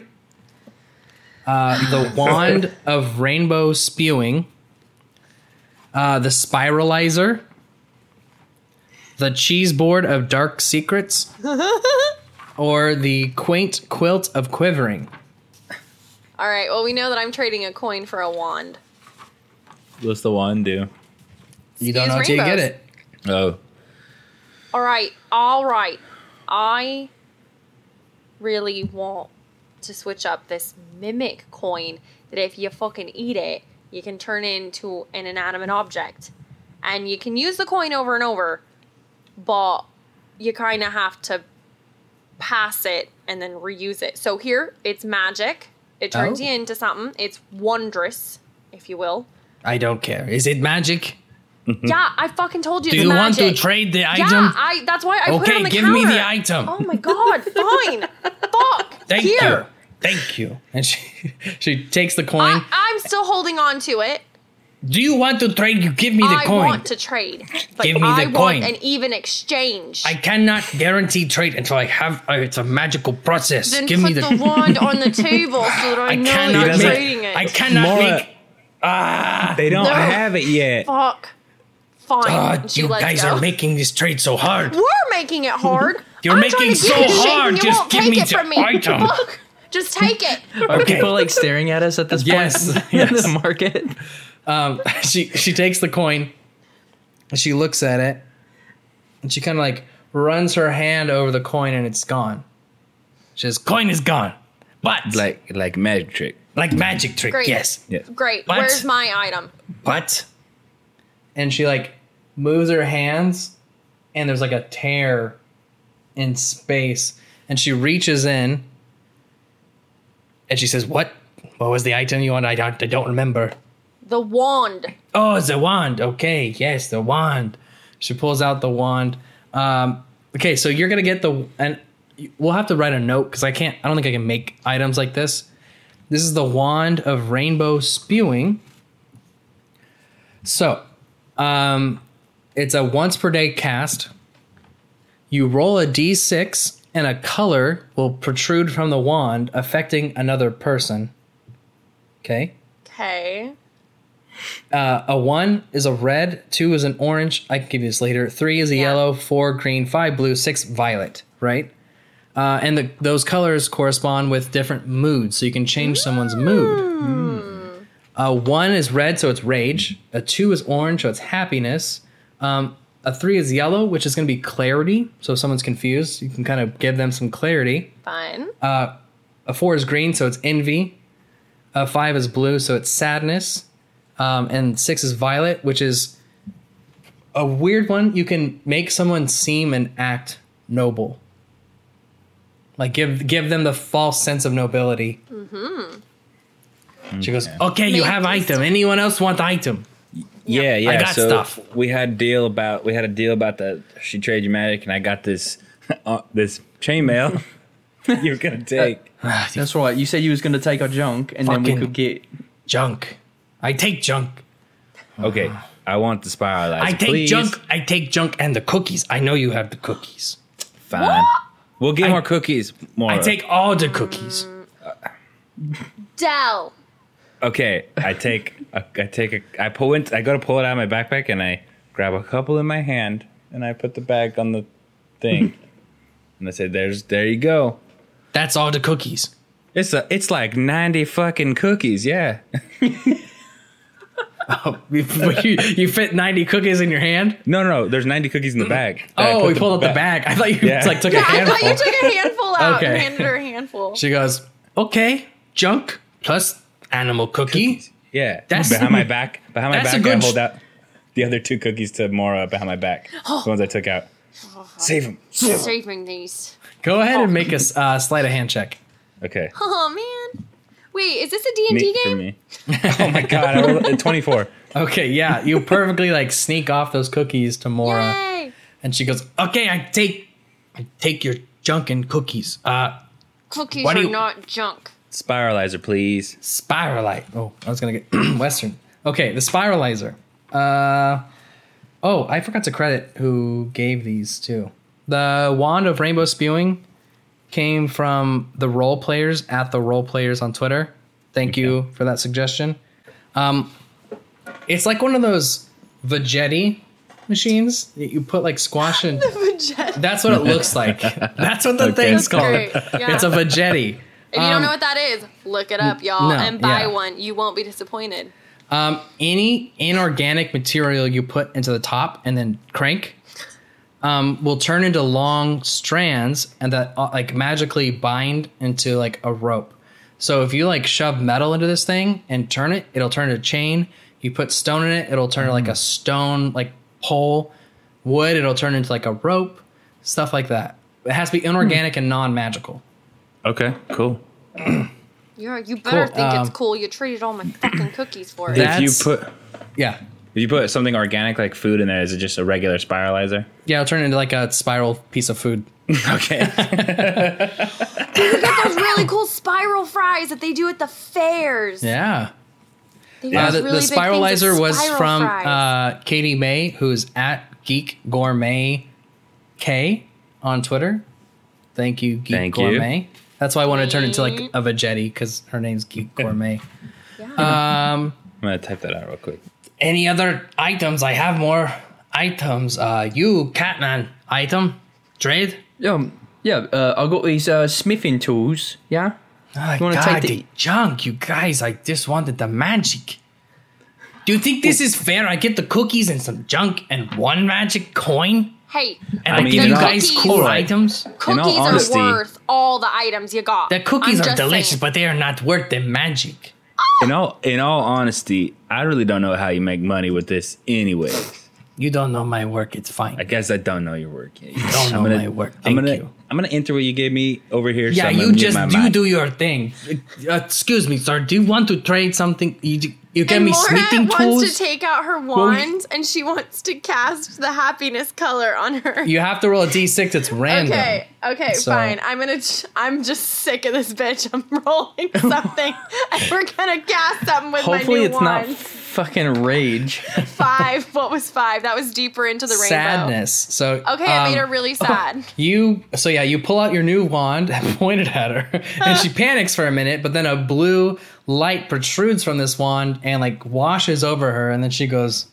uh, the wand of rainbow spewing, uh, the spiralizer, the cheese board of dark secrets, or the quaint quilt of quivering. All right. Well, we know that I'm trading a coin for a wand. What's the one do? You don't Excuse know until you get rainbows. it. Oh. All right. All right. I really want to switch up this mimic coin that if you fucking eat it, you can turn into an inanimate object. And you can use the coin over and over, but you kind of have to pass it and then reuse it. So here, it's magic. It turns Oh. you into something. It's wondrous, if you will. I don't care. Is it magic? Yeah, I fucking told you Do it's you magic. want to trade the item? Yeah, I, that's why I put it Okay, on the give counter. me the item. Oh my god, fine. Fuck. Thank Here. you. Thank you. And she she takes the coin. I, I'm still holding on to it. Do you want to trade? You give me the I coin. want to trade. But Give me the I coin. want an even exchange. I cannot guarantee trade until I have. Uh, it's a magical process. then give put me the. the wand on the table so that I, I know cannot you're make. trading it. I cannot Mora, make. Ah. They don't No. have it yet. Fuck. Fine. God, And she you lets guys go. are making this trade so hard. We're making it hard. You're I'm making trying to so give you shit hard. and you Just won't give take me it the from me. item. Fuck. Just take it. Are Okay. people like staring at us at this Yes, point yes. in the market? Um, she she takes the coin, and she looks at it, and she kind of like runs her hand over the coin, and it's gone. She says, "Coin is gone," but like Like like magic trick. like magic trick, Great. yes. Yes. Great. What? Where's my item? But, and she like moves her hands, and there's like a tear in space, and she reaches in, and she says, "What? What was the item you want? I don't, I don't remember." The wand. Oh, it's a wand. Okay, yes, the wand. She pulls out the wand. Um, okay, so you're gonna get the, and we'll have to write a note because I can't. I don't think I can make items like this. This is the wand of rainbow spewing. So, um, it's a once per day cast. You roll a d six, and a color will protrude from the wand, affecting another person. Okay. Okay. Uh, a one is a red, two is an orange. I can give you this later. Three is a Yeah. yellow, four green, five blue, six violet. Right, uh, and the, those colors correspond with different moods, so you can change someone's mood. Uh, one is red, so it's rage. A two is orange, so it's happiness. Um, a three is yellow, which is going to be clarity. So if someone's confused, you can kind of give them some clarity. Fine. A four is green, so it's envy. A five is blue, so it's sadness. Um, and six is violet, which is a weird one. You can make someone seem and act noble, like give give them the false sense of nobility. Mm-hmm. She goes, "Okay, you Make have this- item. Anyone else want item?" Yeah, yeah. got so stuff. we had a deal about we had a deal about the she traded you magic, and I got this uh, this chainmail you're gonna take. That's right. You said you was going to take our junk, and then we Fucking- could get. Junk. I take junk. Okay, I want the spiralizer. I take please. junk. I take junk and the cookies. I know you have the cookies. Fine. We'll get I- more cookies. More. I take all the cookies. Dell. Okay, I take a, I take a I pull it. I go to pull it out of my backpack, and I grab a couple in my hand, and I put the bag on the thing, and I say, "There's there you go." That's all the cookies. It's a it's like ninety fucking cookies. Yeah. you, you fit ninety cookies in your hand? No, no, no. There's ninety cookies in the bag. that I Oh, put we the pulled out the ba- bag. I thought you Yeah. like took Yeah, a I handful. thought you took a handful out Okay. and handed her a handful. She goes, okay, junk plus animal cookie. Yeah, That's- behind my back. Behind my That's a back, good I hold sh- out the other two cookies to Mora behind my back. The ones I took out. Save them. Saving these. Go ahead and make a s- uh, sleight of hand check. Okay. Oh man. Wait, is this a D and D Neat for game? me. Oh my god! I rolled a twenty-four. Okay, yeah, you perfectly like sneak off those cookies to Mora, Yay! and she goes, "Okay, I take, I take your junk and cookies. Uh, Cookies Why do are you- not junk. Spiralizer, please. Spiralite. Oh, I was gonna get Western. Okay, the Spiralizer. Uh, oh, I forgot to credit who gave these too. The wand of rainbow spewing came from the role players at the role players on Twitter. Thank you for that suggestion. Um, it's like one of those Vegetti machines that you put like squash in. That's what it looks like. That's what the Okay. thing's That's called. great, yeah. It's a Vegetti. If you don't know what that is, look it up, y'all, no, and buy yeah. one. You won't be disappointed. Um, any inorganic material you put into the top and then crank um, will turn into long strands and that uh, like magically bind into like a rope. So if you like shove metal into this thing and turn it, it'll turn to a chain. You put stone in it, it'll turn to like a stone like pole. Wood, it'll turn into like a rope. Stuff like that. It has to be inorganic and non-magical. Okay, cool. You're, you better Cool, think um, it's cool. You traded all my fucking cookies for it. That- If you That's- put Yeah. If you put something organic like food in there, is it just a regular spiralizer? Yeah, it'll turn into like a spiral piece of food. Okay. Dude, they got those really cool spiral fries that they do at the fairs. Yeah. They do Uh, those the, really the big things of spiralizer was spiral from fries. uh, Katie May, who's at Geek Gourmet K on Twitter. Thank you, Geek Thank you. Gourmet. That's why I wanted to turn it into like a Vegetti because her name's Geek Gourmet. Yeah. Um, I'm gonna type that out real quick. any other items? I have more items. Uh, you, Catman, item trade. Um, yeah, uh, I got these uh, smithing tools. Yeah. Oh, wanna God, take the- the junk, you guys. I just wanted the magic. Do you think this is fair? I get the cookies and some junk and one magic coin, Hey, and I I, mean, give in you all- guys cookies- cool Alright. items. In all cookies honesty- are worth all the items you got. The cookies I'm are just delicious, saying. but they are not worth the magic. In all in all honesty, I really don't know how you make money with this anyways. You don't know my work. It's fine. I guess I don't know your work. You don't know my work. I'm Thank gonna, you. I'm gonna enter what you gave me over here. so yeah, I'm gonna you mute just my you mic. do your thing. Uh, excuse me, sir. Do you want to trade something? You, you give and me Laura smithing wants tools. to take out her wand and she wants to cast the happiness color on her. You have to roll a d six. It's random. Okay, okay, So- fine. I'm gonna. Ch- I'm just sick of this bitch. I'm rolling something, and we're gonna cast something with Hopefully, my new it's not wand. fucking rage. Five. What was five? That was deeper into the rainbow. Sadness. So Okay, I made um, her really sad. You so yeah, you pull out your new wand and point it at her, and she panics for a minute, but then a blue light protrudes from this wand and like washes over her, and then she goes,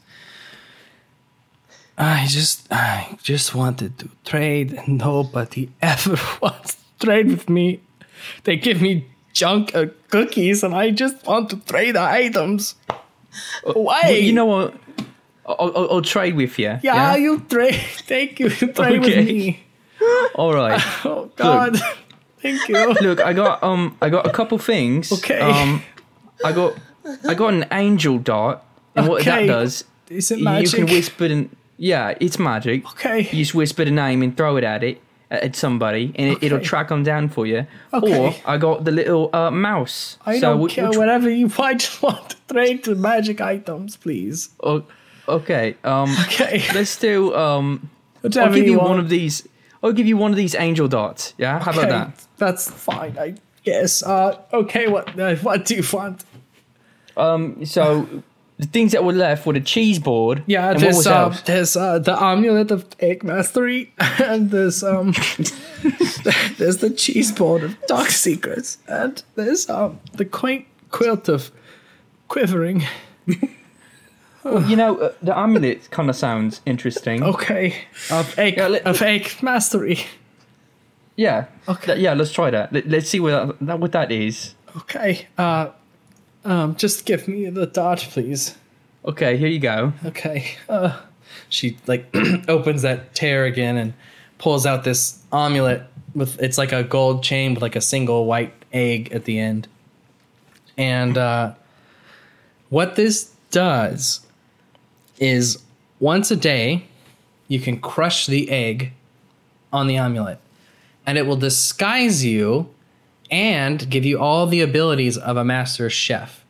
"I just, I just wanted to trade, and nobody ever wants to trade with me. They give me junk uh, cookies, and I just want to trade items. Why? Well, you know what? I'll, I'll, I'll trade with you. yeah, you trade. Thank you. Trade Okay. with me. All right. Oh God." Thank you. Look, I got um, I got a couple things. Okay. Um, I got, I got an angel dart, and what that Okay. does, Is it you magic? can whisper and yeah, it's magic. Okay. You just whisper the name and throw it at it at somebody, and it, it'll Okay. track them down for you. Okay. Or I got the little uh, mouse. I so don't which- care which- whatever you. I just want to trade the magic items, please. oh, okay. Um, Okay. let's do um. Whatever I'll give you want. one of these. I'll give you one of these angel darts. Yeah, how about Okay, that? That's fine, I guess. Uh, okay, what uh, what do you want? Um, so the things that were left were the cheese board. Yeah, and what there's was uh, else? there's uh, the amulet of egg mastery, and there's um there's the cheese board of dark secrets, and there's um the quaint quilt of quivering. Well, you know, uh, the amulet kind of sounds interesting. Okay, of egg Yeah, let- of egg mastery. Yeah. Okay. Th- yeah, let's try that. Let, let's see what that, what that is. Okay, uh, um, just give me the dart, please. Okay, here you go. Okay. Uh, she like opens that tear again and pulls out this amulet with it's like a gold chain with like a single white egg at the end. And uh, what this does is once a day you can crush the egg on the amulet, and it will disguise you and give you all the abilities of a master chef.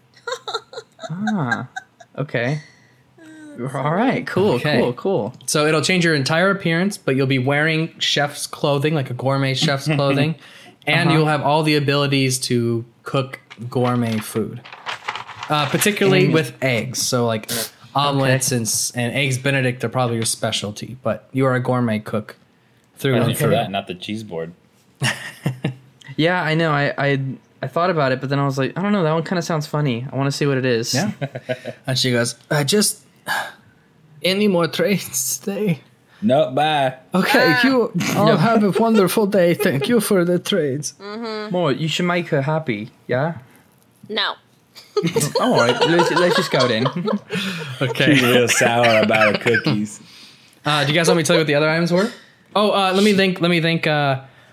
Ah, okay. All right, cool, Okay. cool, cool. So it'll change your entire appearance, but you'll be wearing chef's clothing, like a gourmet chef's clothing, and Uh-huh. you'll have all the abilities to cook gourmet food, uh, particularly And- with eggs. So like omelets and s- and eggs Benedict are probably your specialty, but you are a gourmet cook through Only and for through. that, not the cheese board. Yeah, I know. I, I I thought about it, but then I was like, I don't know. That one kind of sounds funny. I want to see what it is. Yeah. And she goes, I just any more trades today. No, bye. Okay, you all have a wonderful day. Thank you for the trades. More, you should make her happy. Yeah. No. All right. Let's, let's just go then. Okay. She's real sour about her cookies. Uh, do you guys want me to tell you what the other items were? Oh, uh, let me think. Let me think. Uh,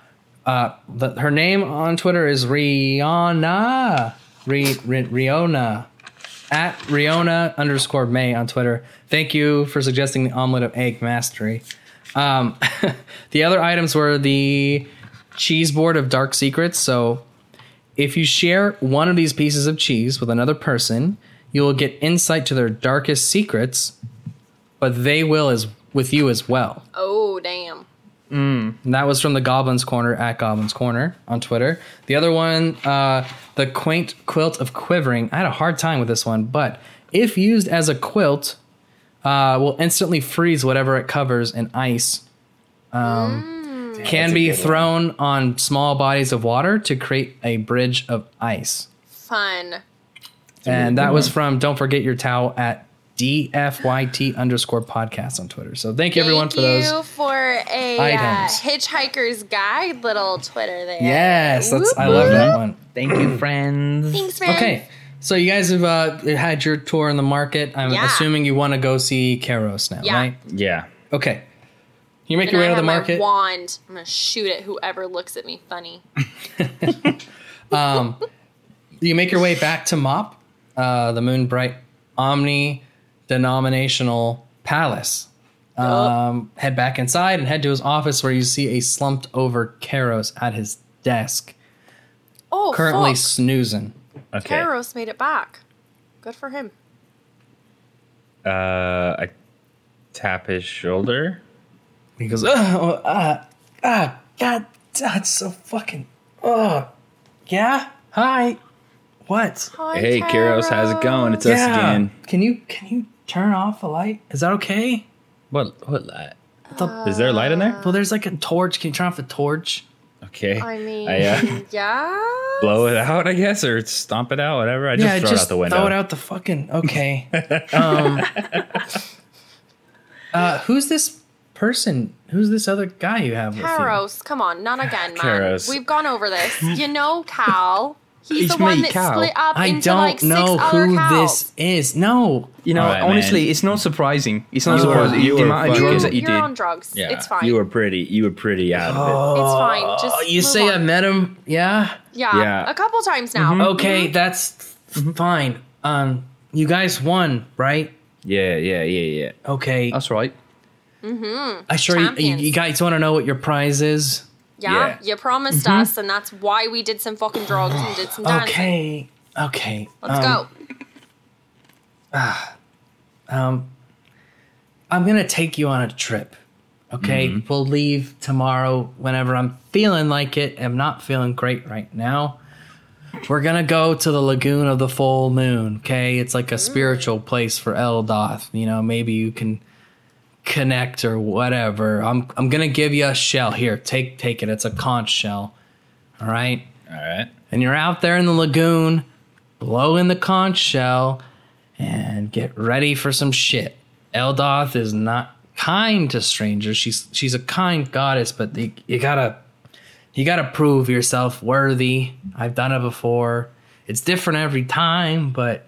Uh, the, her name on Twitter is Rihanna. Ri, Ri, Riona. At Riona underscore May on Twitter. Thank you for suggesting the omelet of egg mastery. Um, the other items were the cheese board of dark secrets. So if you share one of these pieces of cheese with another person, you will get insight to their darkest secrets, but they will as with you as well. Oh, damn. Mm. And that was from the Goblins Corner at Goblins Corner on Twitter. The other one, uh, the quaint quilt of quivering. I had a hard time with this one, but if used as a quilt, uh, will instantly freeze whatever it covers in ice. Um, mm. Can be thrown one. on small bodies of water to create a bridge of ice. Fun. And that was from Don't Forget Your Towel at D F Y T underscore podcast on Twitter. So thank you everyone thank for those. Thank you for a uh, Hitchhiker's Guide little Twitter there. Yes, that's, I love that one. Thank you, friends. Thanks, friends. Okay, so you guys have uh, had your tour in the market. I'm yeah. assuming you want to go see Kairos now, yeah. right? Yeah. Okay. You make and your way I to the have market. My wand. I'm gonna shoot at whoever looks at me funny. um, you make your way back to Mop, uh, the Moonbright Omni Denominational Palace. Um, oh. Head back inside and head to his office where you see a slumped over Kairos at his desk. Oh, currently fuck. snoozing. Okay. Kairos made it back. Good for him. Uh, I tap his shoulder. He goes, oh, uh, ah, God, that's so fucking, oh, yeah, hi, what? Hi, hey, Kairos, how's it going? It's us again. Can you can you turn off the light? Is that okay? What what light? The, Is there a light in there? well, there's like a torch. Can you turn off the torch? Okay. I mean, I, uh, yeah. blow it out, I guess, or stomp it out, whatever. I just yeah, throw just it out the window. throw it out the fucking. Okay. um. uh, who's this person? Who's this other guy you have with you? Kairos, come on, not again, man. Kairos. We've gone over this. You know Cal. He's It's the one me, that Cal. split up I into don't like six know other who cows. this is. No. You know, All right, honestly, man. it's not surprising. It's not You were- surprising. you the were amount of fucking- drugs that you You're did. on drugs. Yeah, It's fine. You were pretty. You were pretty out of It's fine. Just Oh, you move say on. I met him? Yeah. Yeah, Yeah. a couple times now. Okay, that's fine. Um, you guys won, right? it. Yeah, yeah, yeah, yeah. Okay. That's right. I sure you, you, champions. you guys want to know what your prize is? Yeah, Yeah. you promised us, and that's why we did some fucking drugs and did some dancing. Okay. Okay. Let's um, go. Um, I'm gonna take you on a trip. Okay, we'll leave tomorrow whenever I'm feeling like it. I'm not feeling great right now. We're gonna go to the Lagoon of the Full Moon. Okay, it's like a spiritual place for Eldoth. You know, maybe you can connect or whatever. I'm I'm gonna give you a shell here. Take take it. It's a conch shell. All right. All right. And you're out there in the lagoon, blow in the conch shell, and get ready for some shit. Eldoth is not kind to strangers. She's she's a kind goddess, but you, you gotta you gotta prove yourself worthy. I've done it before. It's different every time, but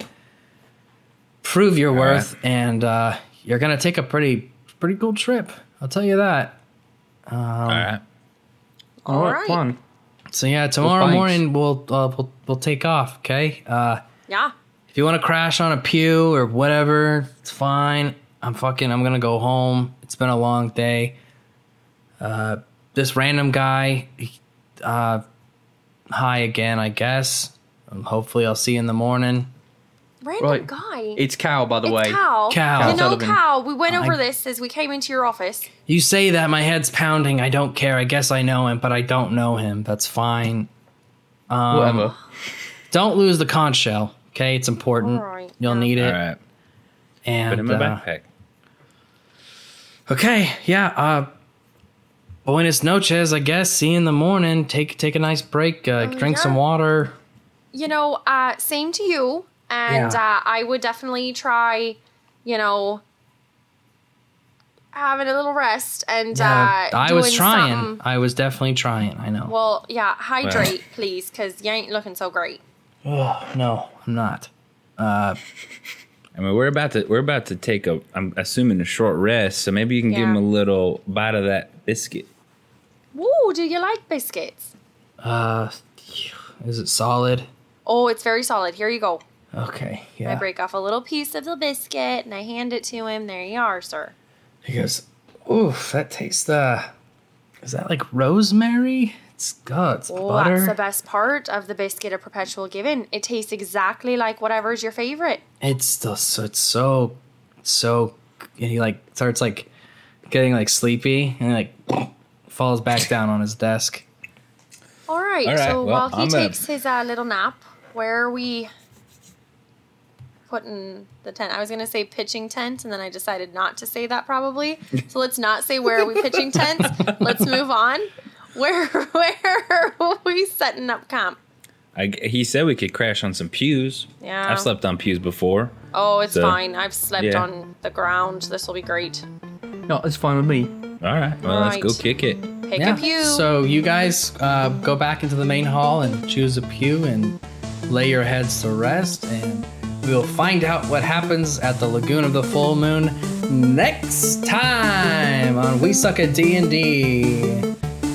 prove your worth, right. and uh, you're gonna take a pretty pretty cool trip. I'll tell you that. All right. All right, right. fun. So yeah, tomorrow thanks. morning we'll uh, we'll we'll take off. Okay. Uh, Yeah. If you want to crash on a pew or whatever, it's fine. I'm fucking, I'm going to go home. It's been a long day. Uh, this random guy, he- uh, hi again, I guess. Um, hopefully I'll see you in the morning. Random Right. guy. It's Cal, by the It's way. Cal. Cal. You know, Sullivan. Cal, we went over I- this as we came into your office. You say that, my head's pounding. I don't care. I guess I know him, but I don't know him. That's fine. Um, Whatever. Don't lose the conch shell. Okay, it's important. All right. You'll need All it. right. And Put it in my uh, backpack. okay, yeah. Uh, buenas noches, I guess. See you in the morning. Take take a nice break. Uh, drink yeah. some water. You know, uh, same to you. And Yeah. uh, I would definitely try, you know, having a little rest and Yeah, uh, I doing was trying. something- I was definitely trying. I know. Well, yeah, hydrate, please, because you ain't looking so great. Oh, no, I'm not. Uh, I mean, we're about to we're about to take a. I'm assuming a short rest, so maybe you can give Yeah. him a little bite of that biscuit. Woo, do you like biscuits? Uh, is it solid? Oh, it's very solid. Here you go. Okay, I yeah. break off a little piece of the biscuit and I hand it to him. There you are, sir. He goes, oof, that tastes, uh, is that like rosemary? It's, God, it's Oh, butter. that's the best part of the biscuit of perpetual giving. It tastes exactly like whatever's your favorite. It's still so, it's so, so, and he like starts like getting like sleepy and like falls back down on his desk. All right, All right, so well, while he I'm gonna- takes his uh, little nap, where are we putting the tent? I was going to say pitching tent, and then I decided not to say that probably. So let's not say where are we pitching tents. Let's move on. Where where are we setting up camp? I, he said we could crash on some pews. Yeah. I've slept on pews before. Oh, it's So, fine. I've slept yeah. on the ground. This will be great. No, it's fine with me. All right, well, let's go Right. kick it. Pick a pew. So you guys uh, go back into the main hall and choose a pew and lay your heads to rest, and we'll find out what happens at the Lagoon of the Full Moon next time on We Suck at D and D.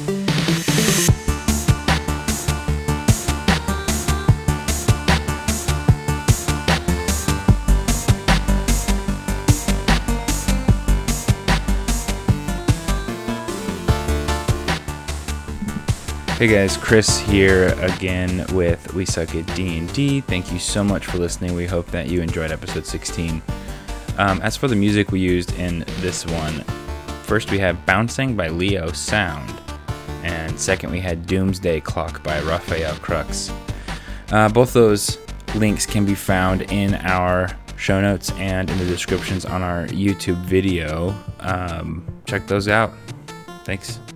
Hey guys, Chris here again with We Suck at D and D. Thank you so much for listening. We hope that you enjoyed episode sixteen. Um, as for the music we used in this one, first we have Bouncing by Leo Sound, and second we had Doomsday Clock by Raphael Crux. Uh, both those links can be found in our show notes and in the descriptions on our YouTube video. Um, check those out. Thanks.